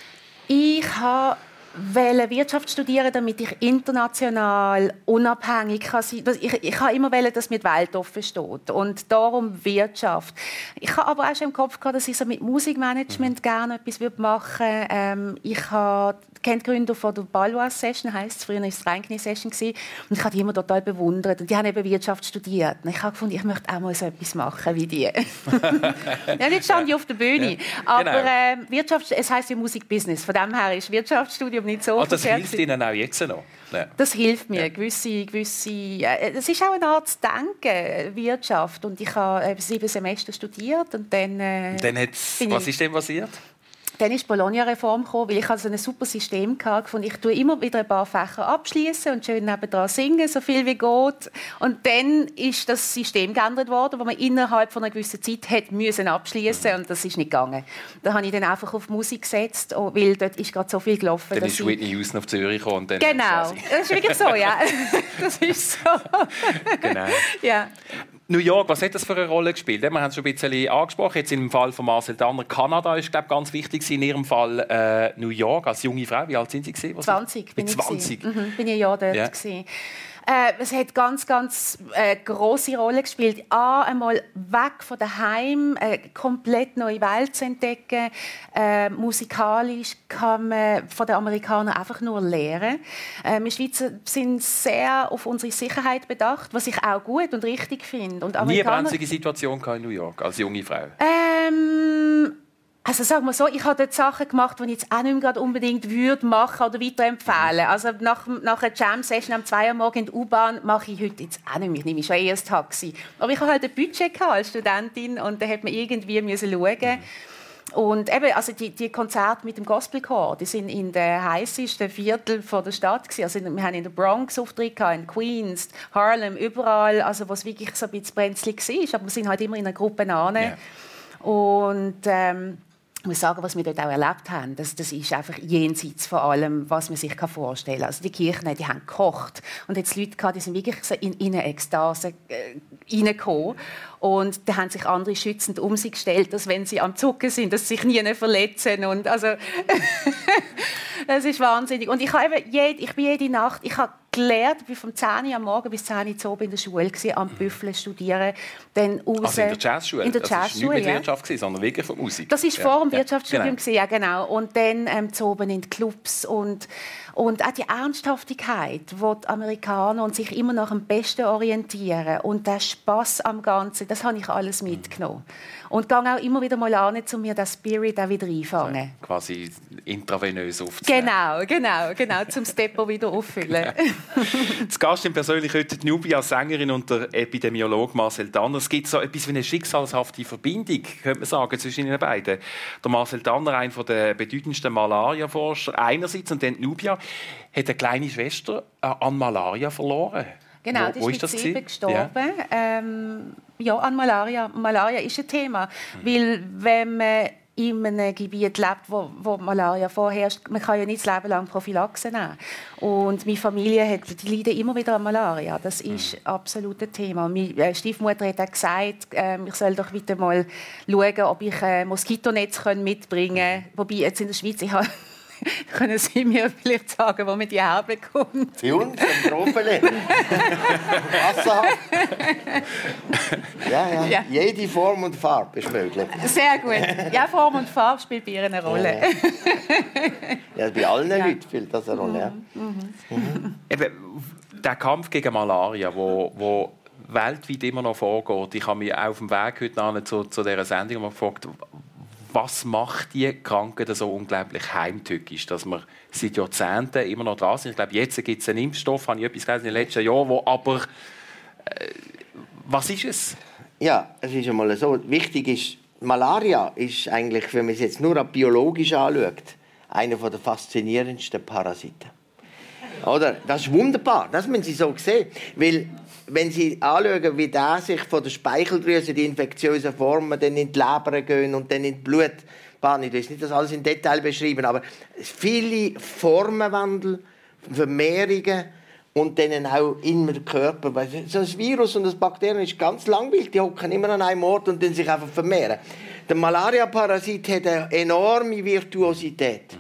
Ich habe wollte Wirtschaft studieren, damit ich international unabhängig kann sein kann. Ich, ich habe immer wollen, dass mir die Welt offen steht. Und darum Wirtschaft. Ich habe aber auch schon im Kopf gehabt, dass ich so mit Musikmanagement mhm. gerne etwas machen würde. Ähm, ich habe die Gründer von der Balloise Session, heisst es. Früher war es Reinknie Session. Und ich habe die immer total bewundert. Und die haben eben Wirtschaft studiert. Und ich habe gefunden, ich möchte auch mal so etwas machen wie die. Ja, jetzt stand ich auf der Bühne. Ja, aber genau. äh, Wirtschaft, es heisst ja Musikbusiness. Von dem her ist Wirtschaftsstudium nicht so. Also das hilft Ihnen auch jetzt noch? Ja. Das hilft mir. Ja. Gewisse, gewisse, äh, es ist auch eine Art zu denken, Wirtschaft. Und ich habe äh, sieben Semester studiert. Und dann, äh, und dann hat's, was ist denn passiert? Dann ist die Bologna-Reform gekommen, weil ich also ein super System hatte. Ich tue immer wieder ein paar Fächer abschließen und schön nebenan singen, so viel wie geht. Und dann ist das System geändert worden, wo man innerhalb von einer gewissen Zeit hat müssen abschließen mhm. und das ist nicht gegangen. Da habe ich dann einfach auf Musik gesetzt, weil dort ist gerade so viel gelaufen. Dann ist Whitney Houston auf Zürich gekommen und dann genau, das ist wirklich so, ja. Das ist so. Genau. Ja. New York, was hat das für eine Rolle gespielt? Wir haben es schon ein bisschen angesprochen. Jetzt im Fall von Marcel Tanner, Kanada ist glaube ganz wichtig in Ihrem Fall. Äh, New York als junge Frau, wie alt sind Sie gewesen? Was zwanzig. Mit zwanzig. Ich mhm, bin ich ja dort ja. gewesen. Äh, es hat ganz, ganz äh, grosse Rolle gespielt. A, einmal weg von daheim, eine komplett neue Welt zu entdecken. Äh, musikalisch kann man von den Amerikanern einfach nur lernen. Äh, wir Schweizer sind sehr auf unsere Sicherheit bedacht, was ich auch gut und richtig finde. Und Nie eine brenzlige Situation in New York als junge Frau? Ähm, Also sagen wir so, ich habe dort Sachen gemacht, die ich jetzt auch nicht mehr unbedingt würde machen oder weiterempfehlen. Also nach, nach einer Jam-Session am zwei Uhr morgens in der U-Bahn mache ich heute jetzt auch nicht mehr. Ich nehme schon eher das Taxi. Aber ich hatte halt ein Budget als Studentin und da hat man irgendwie müssen schauen. Und eben, also die, die Konzerte mit dem Gospelchor, die sind in den heißesten Viertel von der Stadt gewesen. Also wir haben in der Bronx Auftritt gehabt, in Queens, Harlem, überall, also wo es wirklich so ein bisschen brenzlig war. Aber wir sind halt immer in einer Gruppe an. Yeah. Und ähm, ich muss sagen, was wir dort auch erlebt haben, das, das ist einfach jenseits von allem, was man sich vorstellen kann. Also die Kirchen, die haben gekocht. Und jetzt Leute gehabt, die sind wirklich so in, in eine Ekstase äh, reingekommen. Und da haben sich andere schützend um sie gestellt, dass wenn sie am Zucken sind, dass sie sich nie verletzen. Und also das ist wahnsinnig. Und ich, habe eben jede, ich bin jede Nacht, ich habe gelernt, ich war vom zehn Uhr am Morgen bis zehn Uhr abends in der Schule, gewesen, am Büffeln studieren. Dann raus, also in der Jazzschule? In der das war Jazzschule, nicht mit ja. Wirtschaft, sondern wirklich von Musik? Das war ja. vor dem ja. Wirtschaftsstudium, genau. ja, genau. Und dann ähm, oben in die Clubs und, und auch die Ernsthaftigkeit, wo die Amerikaner und sich immer nach dem Besten orientieren und der Spass am Ganzen, das habe ich alles mitgenommen. Und gehe auch immer wieder mal an, um mir den Spirit auch wieder einfangen. So, quasi intravenös aufzunehmen. Genau, genau, genau, zum Stepper wieder auffüllen. Das Gast persönlich heute die Nubia, Sängerin und der Epidemiologe Marcel Tanner. Es gibt so etwas wie eine schicksalshafte Verbindung, könnte man sagen, zwischen ihnen beiden. Der Marcel Tanner, einer der bedeutendsten Malaria-Forscher einerseits, und dann die Nubia, hat eine kleine Schwester an Malaria verloren. Genau, wo, die wo ist mit ist sieben gestorben. Ja. Ähm, ja, an Malaria. Malaria ist ein Thema, mhm. weil wenn man in einem Gebiet lebt, wo, wo Malaria vorherrscht, man kann ja nicht das Leben lang Prophylaxe nehmen. Und meine Familie hat, die leiden immer wieder an Malaria. Das ist mhm. absolut ein Thema. Meine Stiefmutter hat auch gesagt, äh, ich soll doch bitte mal schauen, ob ich ein Moskitonetz mitbringen kann. Wobei jetzt in der Schweiz, ich habe können Sie mir vielleicht sagen, wo man die herbekommt? Bei uns, im Trofele. Wasser. Ja, ja, ja. Jede Form und Farbe ist möglich. Sehr gut. Ja, Form und Farbe spielt bei ihr eine Rolle. Ja, ja. Ja, bei allen ja. Leuten spielt das eine Rolle. Ja. Mhm. Mhm. Eben, der Kampf gegen Malaria, wo, wo weltweit immer noch vorgeht. Ich habe mich auf dem Weg heute zu, zu dieser Sendung mal gefragt, was macht die Krankheit so unglaublich heimtückisch, dass wir seit Jahrzehnten immer noch dran sind. Ich glaube, jetzt gibt es einen Impfstoff, habe ich etwas gelesen in den letzten Jahren, wo aber äh, was ist es? Ja, es ist einmal so. Wichtig ist, Malaria ist eigentlich, wenn man es jetzt nur biologisch anschaut, einer der faszinierendsten Parasiten. Oder? Das ist wunderbar, das müssen Sie so sehen. Weil, wenn Sie anschauen, wie der sich von der Speicheldrüse, die infektiösen Formen, dann in die Leber gehen und dann in die Blutbahn, ich will nicht das alles in Detail beschreiben, aber viele Formenwandel, Vermehrungen und dann auch in den Körper. Weil so ein Virus und ein Bakterium ist ganz langweilig, die hocken immer an einem Ort und dann sich einfach vermehren. Der Malaria-Parasit hat eine enorme Virtuosität.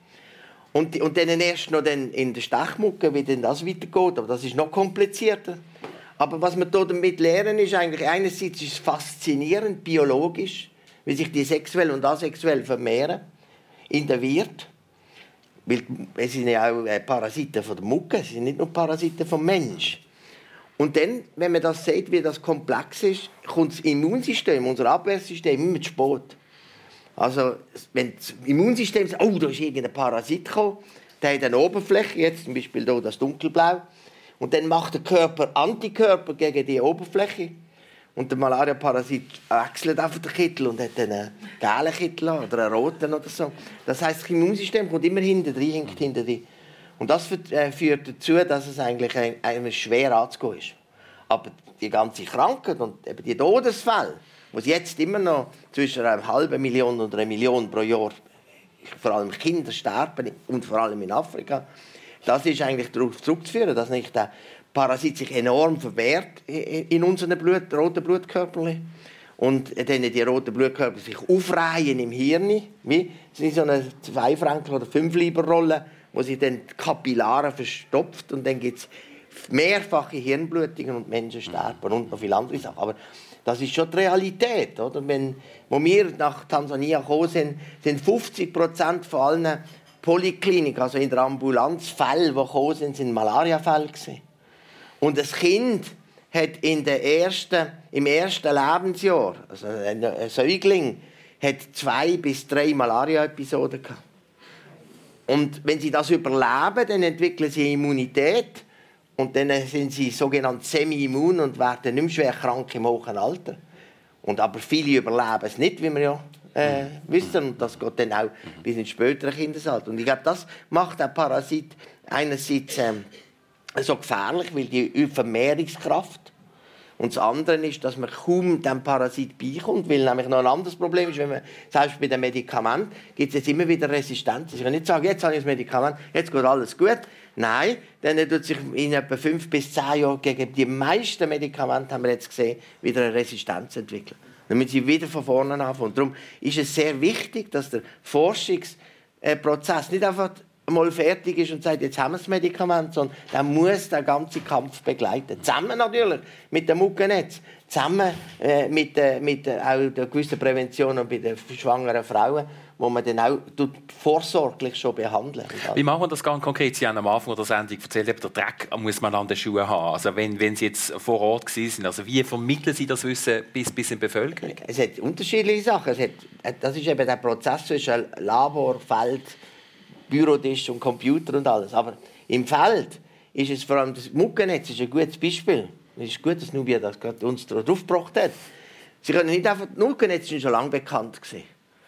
Und, und dann erst noch dann in der Stechmucke, wie denn das weitergeht. Aber das ist noch komplizierter. Aber was wir hier damit lernen, ist eigentlich, einerseits ist es faszinierend, biologisch, wie sich die sexuell und asexuell vermehren in der Wirt. Weil es sind ja auch Parasiten von der Mucke, es sind nicht nur Parasiten vom Mensch. Und dann, wenn man das sieht, wie das komplex ist, kommt das Immunsystem, unser Abwehrsystem, immer zu spät. Also, wenn das Immunsystem sagt, oh, da ist irgendein Parasit gekommen, der hat eine Oberfläche, jetzt zum Beispiel hier das Dunkelblau, und dann macht der Körper Antikörper gegen diese Oberfläche. Und der Malaria-Parasit wechselt einfach den Kittel und hat einen gelben Kittel oder einen roten oder so. Das heisst, das Immunsystem kommt immer hinten rein, hinkt hinten rein. Und das führt dazu, dass es eigentlich einem schwer anzugehen ist. Aber die ganze Krankheit und eben die Todesfälle, wo jetzt immer noch zwischen einer halben Million und einer Million pro Jahr, vor allem Kinder sterben, und vor allem in Afrika, das ist eigentlich darauf zurückzuführen, dass nicht der Parasit sich enorm vermehrt in unseren Blut, roten Blutkörpern. Und dann die roten Blutkörper sich aufreihen im Hirn, wie in so einer zwei Franken oder fünf Lieber Rolle, wo sich dann die Kapillare verstopft und dann gibt es mehrfache Hirnblutungen und Menschen sterben und noch viele andere Sachen. Aber das ist schon die Realität, oder? Wenn, wo wir nach Tansania gekommen sind, sind fünfzig Prozent von allen Polikliniken, also in der Ambulanz, Fälle, die gekommen sind, sind Malariafälle gewesen. Und das Kind hat in der ersten, im ersten Lebensjahr, also ein Säugling, hat zwei bis drei Malaria-Episoden gehabt. Und wenn sie das überleben, dann entwickeln sie Immunität. Und dann sind sie sogenannt semi-immun und werden nicht mehr schwer krank im hohen Alter. Und aber viele überleben es nicht, wie wir ja Äh, wisst ihr? Und das geht dann auch bis ins spätere Kindesalter. Und ich glaube, das macht der Parasit einerseits ähm, so gefährlich, weil die Vermehrungskraft. Und das andere ist, dass man kaum dem Parasit beikommt, weil nämlich noch ein anderes Problem ist, wenn man, selbst bei den Medikamenten gibt es jetzt immer wieder Resistenz. Ich kann nicht sagen, jetzt habe ich das Medikament, jetzt geht alles gut. Nein, dann tut sich in etwa fünf bis zehn Jahren gegen die meisten Medikamente, haben wir jetzt gesehen, wieder eine Resistenz entwickeln. Dann müssen sie wieder von vorne anfangen. Und darum ist es sehr wichtig, dass der Forschungsprozess nicht einfach mal fertig ist und sagt, jetzt haben wir das Medikament, sondern dann muss der ganze Kampf begleiten. Zusammen natürlich mit dem Muckennetz, zusammen äh, mit, äh, mit äh, auch der gewissen Prävention und bei den schwangeren Frauen, wo man dann auch vorsorglich schon behandeln. Wie machen wir das ganz konkret? Sie haben am Anfang der Sendung erzählt, der Dreck muss man an den Schuhen haben. Also wenn, wenn Sie jetzt vor Ort waren, also wie vermitteln Sie das Wissen bis, bis in die Bevölkerung? Es hat unterschiedliche Sachen. Es hat, das ist eben der Prozess zwischen Labor, Feld, Bürotisch und Computer und alles. Aber im Feld ist es vor allem das Muckennetz ist ein gutes Beispiel. Es ist gut, dass Nubia das gerade uns darauf gebracht hat. Sie können nicht einfach, das Muckennetz ist schon lange bekannt gewesen.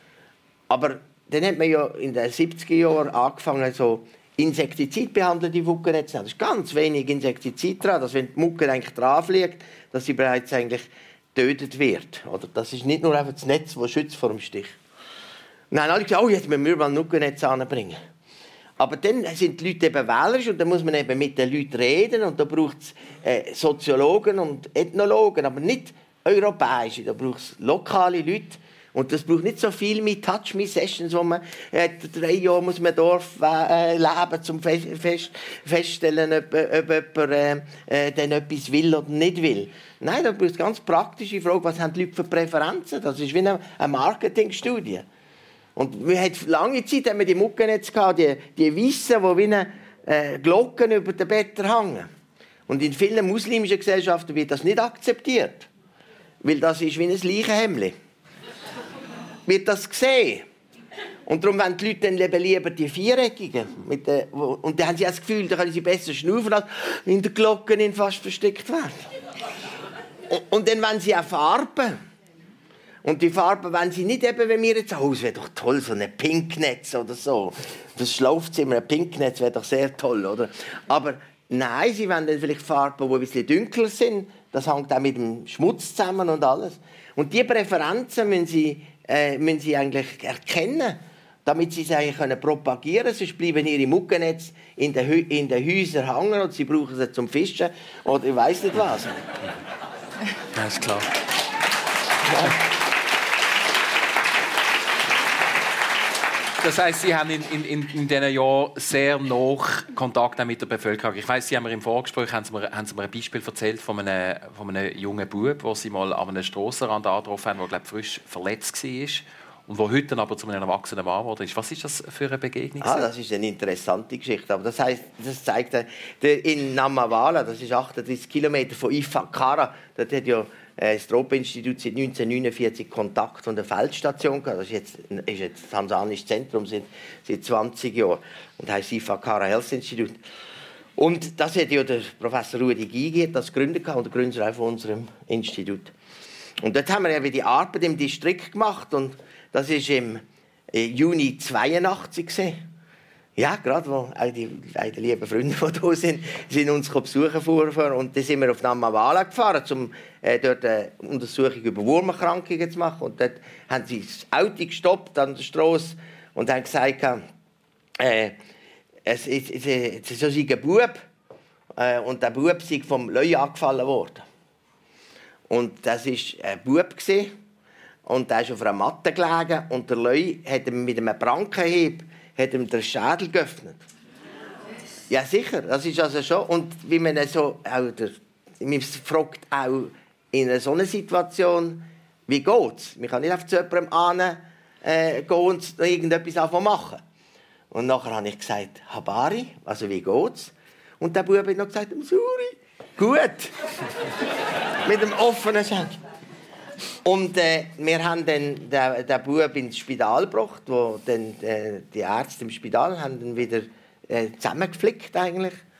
Aber dann hat man ja in den siebziger Jahren angefangen, so insektizidbehandelte Muckennetze. Da ist ganz wenig Insektizid dran, dass wenn die Mucke eigentlich dran fliegt, dass sie bereits eigentlich getötet wird. Oder das ist nicht nur einfach das Netz, das schützt vor dem Stich. Und dann haben alle gesagt, oh, jetzt müssen wir mal ein Muckennetz anbringen. Aber dann sind die Leute eben wählerisch und dann muss man eben mit den Leuten reden und da braucht es äh, Soziologen und Ethnologen, aber nicht europäische, da braucht es lokale Leute. Und das braucht nicht so viel mit Touch-Me-Sessions, wo man äh, drei Jahre muss man Dorf äh, leben, um fest, fest, feststellen, ob, ob jemand äh, äh, dann etwas will oder nicht will. Nein, da braucht es ganz praktische Frage, was haben die Leute für Präferenzen? Das ist wie eine, eine Marketingstudie. Und wir hatten lange Zeit haben wir die Muckennetze gehabt, die, die Weissen, die wie eine äh, Glocken über den Betten hängen. Und in vielen muslimischen Gesellschaften wird das nicht akzeptiert. Weil das ist wie ein Leichenhemdli. Wird das gesehen. Und darum wollen die Leute dann lieber die Viereckigen. Mit den, und dann haben sie das Gefühl, da können sie besser schnaufen, als in der Glocke fast versteckt werden. Und, und dann wollen sie auch Farben. Und die Farben wollen sie nicht eben, wenn wir jetzt, oh, es wäre doch toll, so ein Pinknetz oder so. Das Schlafzimmer, ein Pinknetz wäre doch sehr toll, oder? Aber nein, sie wollen dann vielleicht Farben, die ein bisschen dunkler sind. Das hängt auch mit dem Schmutz zusammen und alles. Und diese Präferenzen müssen sie, äh, müssen sie eigentlich erkennen, damit sie sie eigentlich können propagieren können. Sonst bleiben ihre Muckennetze in den, Hü- in den Häusern hängen und sie brauchen sie zum Fischen oder ich weiss nicht was. Das ist klar. Ja. Das heisst, Sie haben in, in, in diesen Jahren sehr noch Kontakt mit der Bevölkerung. Ich weiss, Sie haben mir im Vorgespräch haben Sie mir, haben Sie mir ein Beispiel erzählt von einem, von einem jungen Bub, den Sie mal an einem Strassenrand angetroffen haben, der glaub, frisch verletzt war und der heute aber zu einem erwachsenen Mann geworden ist. Was ist das für eine Begegnung? Ah, das ist eine interessante Geschichte. Aber das heisst, das zeigt, der, in Namavala, das ist achtunddreißig Kilometer von Ifakara, dort hat ja das Tropeninstitut seit neunzehnhundertneunundvierzig Kontakt und eine Feldstation gehabt. Das ist jetzt, ist jetzt das tansanische Zentrum seit, seit zwanzig Jahren und heisst Ifakara Health Institute. Und das hat ja der Professor Rudi Gygi das gegründet und der Gründer von unserem Institut. Und dort haben wir ja die Arbeit im Distrikt gemacht und das war im Juni zweiundachtzig. Ja, gerade wo auch die, die lieben Freunde, die da sind, sind uns besuchen vorher. Und dann sind wir auf Namavala gefahren, um äh, dort eine Untersuchung über Wurmerkrankungen zu machen. Und dort haben sie das Auto gestoppt an der Strasse und haben gesagt, äh, es ist, es ist, es ist ein Bub äh, und der Bub sei vom Löwe angefallen worden. Und das war ein Bub gewesen, und der ist auf einer Matte gelegen und der Löwe hat ihm mit einem Prankenhieb hat ihm den Schädel geöffnet. Ja, sicher, das ist also schon. Und wie man so, auch der, man fragt auch in einer solchen Situation, wie geht's? Man kann nicht auf zu jemandem an, äh, gehen und irgendetwas machen. Und nachher habe ich gesagt, Habari, also wie geht's? Und der Bub hat noch gesagt, Suri, gut. Mit dem offenen Schenkel. Und äh, wir haben dann den, den Bub ins Spital gebracht, wo dann äh, die Ärzte im Spital haben dann wieder äh, zusammengeflickt eigentlich.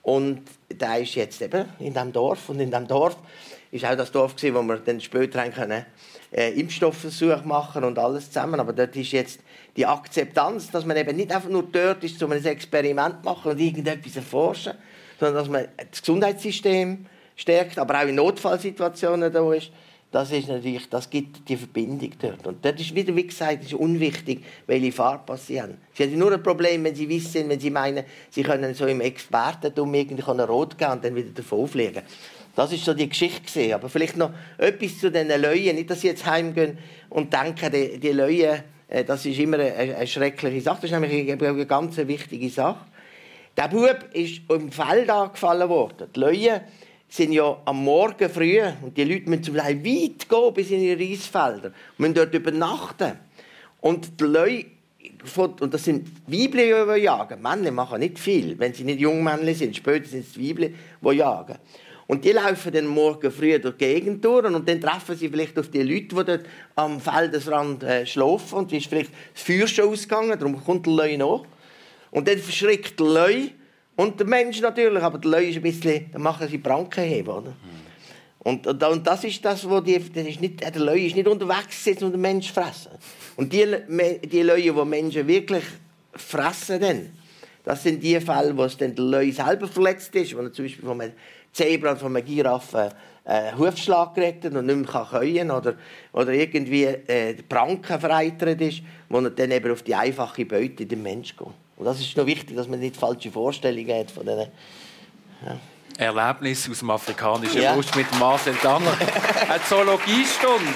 Und der ist jetzt eben in diesem Dorf. Und in diesem Dorf war auch das Dorf, wo wir dann später haben können, äh, Impfstoffversuche machen und alles zusammen. Aber dort ist jetzt die Akzeptanz, dass man eben nicht einfach nur dort ist, um ein Experiment zu machen und irgendetwas erforschen, sondern dass man das Gesundheitssystem stärkt, aber auch in Notfallsituationen da ist. Das ist natürlich, das gibt die Verbindung dort. Und dort ist wieder, wie gesagt, ist unwichtig, welche Farbe sie haben. Sie haben nur ein Problem, wenn sie wissen, wenn sie meinen, sie können so im Expertentum irgendwie rot gehen und dann wieder davon fliegen. Das ist so die Geschichte gewesen. Aber vielleicht noch etwas zu diesen Leuen. Nicht, dass sie jetzt heimgehen und denken, die, die Leuen, das ist immer eine, eine schreckliche Sache. Das ist nämlich eine, eine ganz wichtige Sache. Der Bub ist im Feld angefallen worden. Die Leuen sind ja am Morgen früh, und die Leute müssen zum Teil weit gehen bis in ihre Reisfelder, und müssen dort übernachten. Und die Leute, und das sind Weibchen, die jagen. Männer machen nicht viel, wenn sie nicht Jungmänner sind. Später sind es Weibchen, die jagen. Und die laufen dann morgen früh durch die Gegend durch, und dann treffen sie vielleicht auf die Leute, die dort am Feldesrand äh, schlafen. Und es ist vielleicht das Feuer schon ausgegangen, darum kommt der Löwe nach. Und dann verschreckt der Löwe. Und der Mensch natürlich, aber der Löwe ist ein bisschen, dann machen sie Prankenheben, oder? Mhm. Und, und, und das ist das, wo die, das ist nicht, der Löwe ist nicht unterwegs, um den Menschen zu fressen. Und die, die Löwe, die Menschen wirklich fressen, dann, das sind die Fälle, wo es dann der Löwe selber verletzt ist, wo er zum Beispiel von einem Zebra und von einem Giraffe äh, Hufschlag gerettet und nicht mehr können kann, oder, oder irgendwie äh, Pranken vereitert ist, wo er dann eben auf die einfache Beute in den Menschen geht. Und das ist noch wichtig, dass man nicht falsche Vorstellungen hat von diesen... Ja. Erlebnis aus dem afrikanischen Ja. Busch mit Marcel Danner. Eine Zoologiestunde.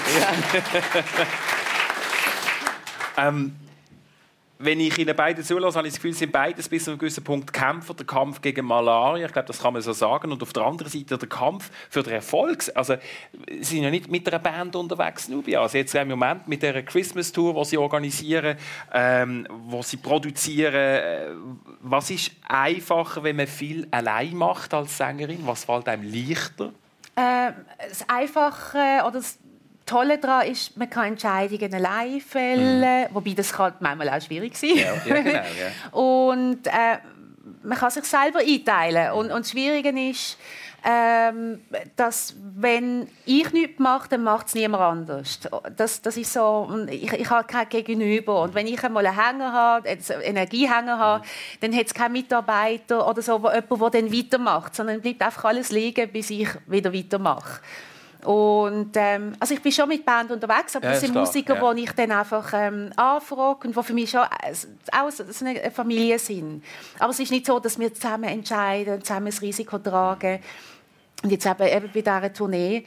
Ja. ähm, wenn ich Ihnen beide zulasse, habe ich das Gefühl, Sie sind beides bis zu einem gewissen Punkt Kämpfer. Der Kampf gegen Malaria, ich glaube, das kann man so sagen. Und auf der anderen Seite der Kampf für den Erfolg. Also, Sie sind ja nicht mit einer Band unterwegs, Nubia. Also jetzt im Moment mit dieser Christmas-Tour, die Sie organisieren, ähm, die Sie produzieren. Äh, was ist einfacher, wenn man viel allein macht als Sängerin? Was fällt einem leichter? Äh, das Einfache oder das Tolle daran ist, man kann Entscheidungen allein fällen, mhm. wobei das kann manchmal auch schwierig sein. Ja, ja, genau, ja. Und äh, man kann sich selber einteilen. Und, und das Schwierige ist, ähm, dass wenn ich nichts mache, dann macht es niemand anders. Das, das ist so, ich, ich habe kein Gegenüber. Und wenn ich einmal einen Hänger habe, einen Energiehänger habe, dann hat es keinen Mitarbeiter oder so, wo jemand, der dann weitermacht, sondern bleibt einfach alles liegen, bis ich wieder weitermache. Und, ähm, also ich bin schon mit Band unterwegs, aber ja, das sind klar. Musiker, ja. die ich dann einfach ähm, anfrage und die für mich schon auch so eine Familie sind. Aber es ist nicht so, dass wir zusammen entscheiden, zusammen das Risiko tragen. Und jetzt eben, eben bei dieser Tournee,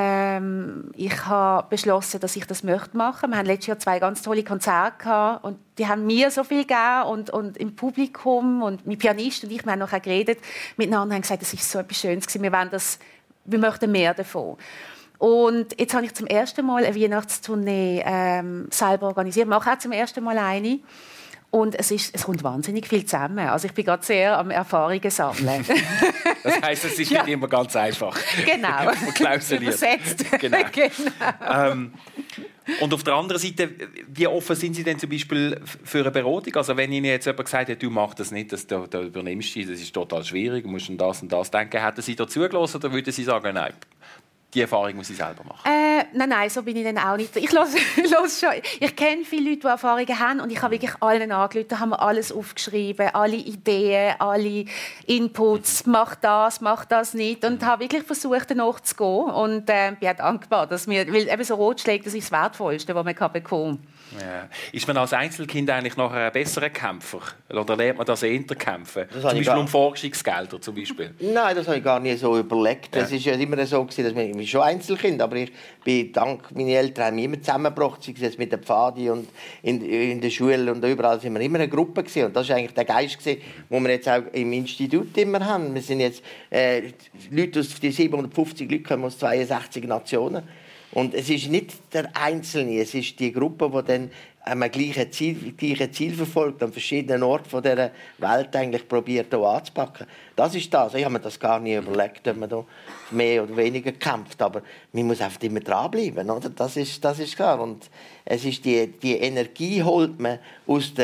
ähm, ich habe beschlossen, dass ich das möchte machen. Wir hatten letztes Jahr zwei ganz tolle Konzerte gehabt und die haben mir so viel gegeben und, und im Publikum und mein Pianist und ich, wir haben noch geredet miteinander, haben gesagt, das ist so etwas Schönes gewesen. Wir wollen das Wir möchten mehr davon. Und jetzt habe ich zum ersten Mal eine Weihnachtstournee ähm, selber organisiert. Ich mache auch zum ersten Mal eine. Und es, ist, es kommt wahnsinnig viel zusammen. Also ich bin gerade sehr am Erfahrungen sammeln. Das heisst, es ist ja. nicht immer ganz einfach. Genau. Übersetzt. Genau. genau. Ähm, und auf der anderen Seite, wie offen sind Sie denn zum Beispiel für eine Beratung? Also wenn Ihnen jetzt jemand gesagt hat, du machst das nicht, das, da, da übernimmst du, das ist total schwierig, du musst an das und das denken, hätten Sie da zugelassen oder würden Sie sagen, nein, die Erfahrung muss ich selber machen? Äh, nein, nein, so bin ich dann auch nicht. Ich höre schon. Ich kenne viele Leute, die Erfahrungen haben und ich habe wirklich allen angerufen, da haben wir alles aufgeschrieben, alle Ideen, alle Inputs, mach das, mach das nicht und habe wirklich versucht, danach zu gehen und äh, bin auch dankbar, dass wir, weil eben so Rotschläge, das ist das Wertvollste, was man bekommen kann. Ja. Ist man als Einzelkind eigentlich nachher ein besserer Kämpfer? Oder lernt man das eher kämpfen? Das zum Beispiel um Forschungsgelder zum Beispiel? Nein, das habe ich gar nicht so überlegt. Es ja. war ja immer so, dass wir, ich schon Einzelkind, aber ich bin dank meinen Eltern haben wir immer zusammengebracht, sei es mit der Pfadi und in, in der Schule und überall sind wir immer eine Gruppe gewesen. Und das war eigentlich der Geist gewesen, den wir jetzt auch im Institut immer haben. Wir sind jetzt äh, Leute aus die siebenhundertfünfzig Leute kommen aus zweiundsechzig Nationen. Und es ist nicht der Einzelne, es ist die Gruppe, die dann ein gleiches Ziel, gleiche Ziel verfolgt, an verschiedenen Orten von dieser Welt eigentlich probiert, hier anzupacken. Das ist das. Ich habe mir das gar nicht überlegt, ob man da mehr oder weniger kämpft. Aber man muss einfach immer dranbleiben, oder? Das ist, das ist klar. Und es ist die, die Energie holt man aus der,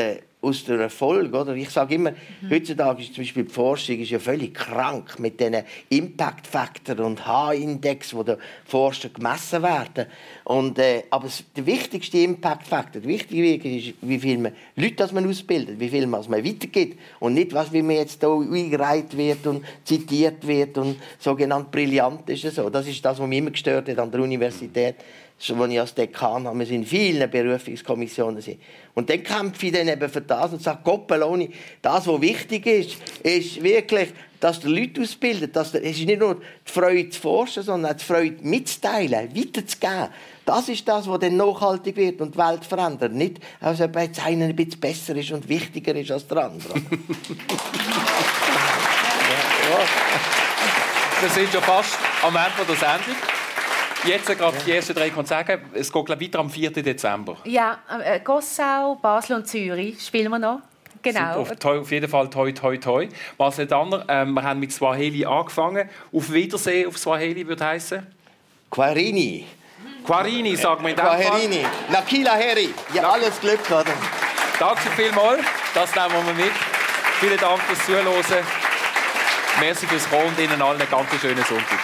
aus der Erfolg. Oder? Ich sage immer, mhm. heutzutage ist zum Beispiel die Forschung ist ja völlig krank mit diesen Impact-Faktoren und H-Index, die der Forscher gemessen werden. Und, äh, aber der wichtigste Impact-Faktor, der wichtige ist, wie viele Leute das man ausbildet, wie viel man weitergibt und nicht, was wie man jetzt hier eingereiht wird und zitiert wird und sogenannt brillant ist. So. Das ist das, was mich immer gestört hat an der Universität. Als ich als Dekan habe, wir sind in vielen Berufungskommissionen. Und dann kämpfe ich dann eben für das und sage, Goppeloni, das, was wichtig ist, ist wirklich, dass die Leute ausbilden. Dass der, es ist nicht nur die Freude zu forschen, sondern auch die Freude mitzuteilen, weiterzugeben. Das ist das, was dann nachhaltig wird und die Welt verändert. Nicht, als ob jetzt einer ein bisschen besser ist und wichtiger ist als der andere. Wir sind schon fast am Ende der Sendung. Jetzt gerade die ersten drei Konzerte. Es geht glaub, weiter am vierten Dezember. Ja, äh, Gossau, Basel und Zürich spielen wir noch. Genau. Auf, auf jeden Fall toi, toi, toi. Was nicht anders. Ähm, wir haben mit Swahili angefangen. Auf Wiedersehen auf Swahili würde heißen? Kwarini. Kwarini, sagen wir in dem Kwaherini. Nakila Heri. Ja, alles Glück, oder? Danke vielmals. Das nehmen wir mit. Vielen Dank fürs Zuhören. Merci fürs Kommen und Ihnen allen einen ganz schönen Sonntag.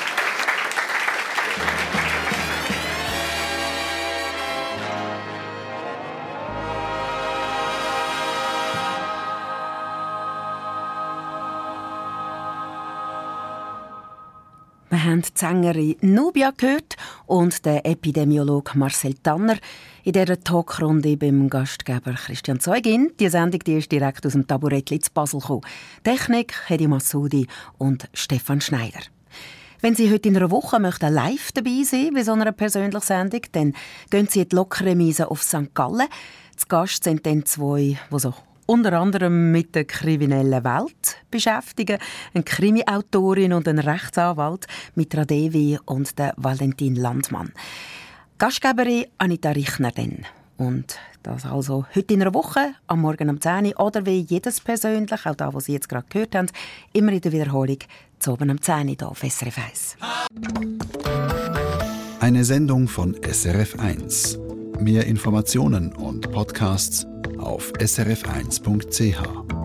Wir haben die Sängerin Nubia gehört und den Epidemiologen Marcel Tanner in dieser Talkrunde beim Gastgeber Christian Zeugin. Die Sendung die ist direkt aus dem Taburettli zu Basel gekommen. Technik Hedi Massoudi und Stefan Schneider. Wenn Sie heute in einer Woche möchten live dabei sein bei so einer persönlichen Sendung, dann gehen Sie in die Lokremise auf Sankt Gallen. Zu Gast sind dann zwei, die so unter anderem mit der kriminellen Welt beschäftigen. Eine Krimi-Autorin und ein Rechtsanwalt, Mitra Devi und der Valentin Landmann. Gastgeberin Anita Richner denn. Und das also heute in einer Woche, am Morgen um zehn Uhr oder wie jedes persönlich, auch das, was Sie jetzt gerade gehört haben, immer in der Wiederholung zu oben um zehn Uhr hier auf S R F eins. Eine Sendung von S R F eins. Mehr Informationen und Podcasts auf s r f eins punkt c h.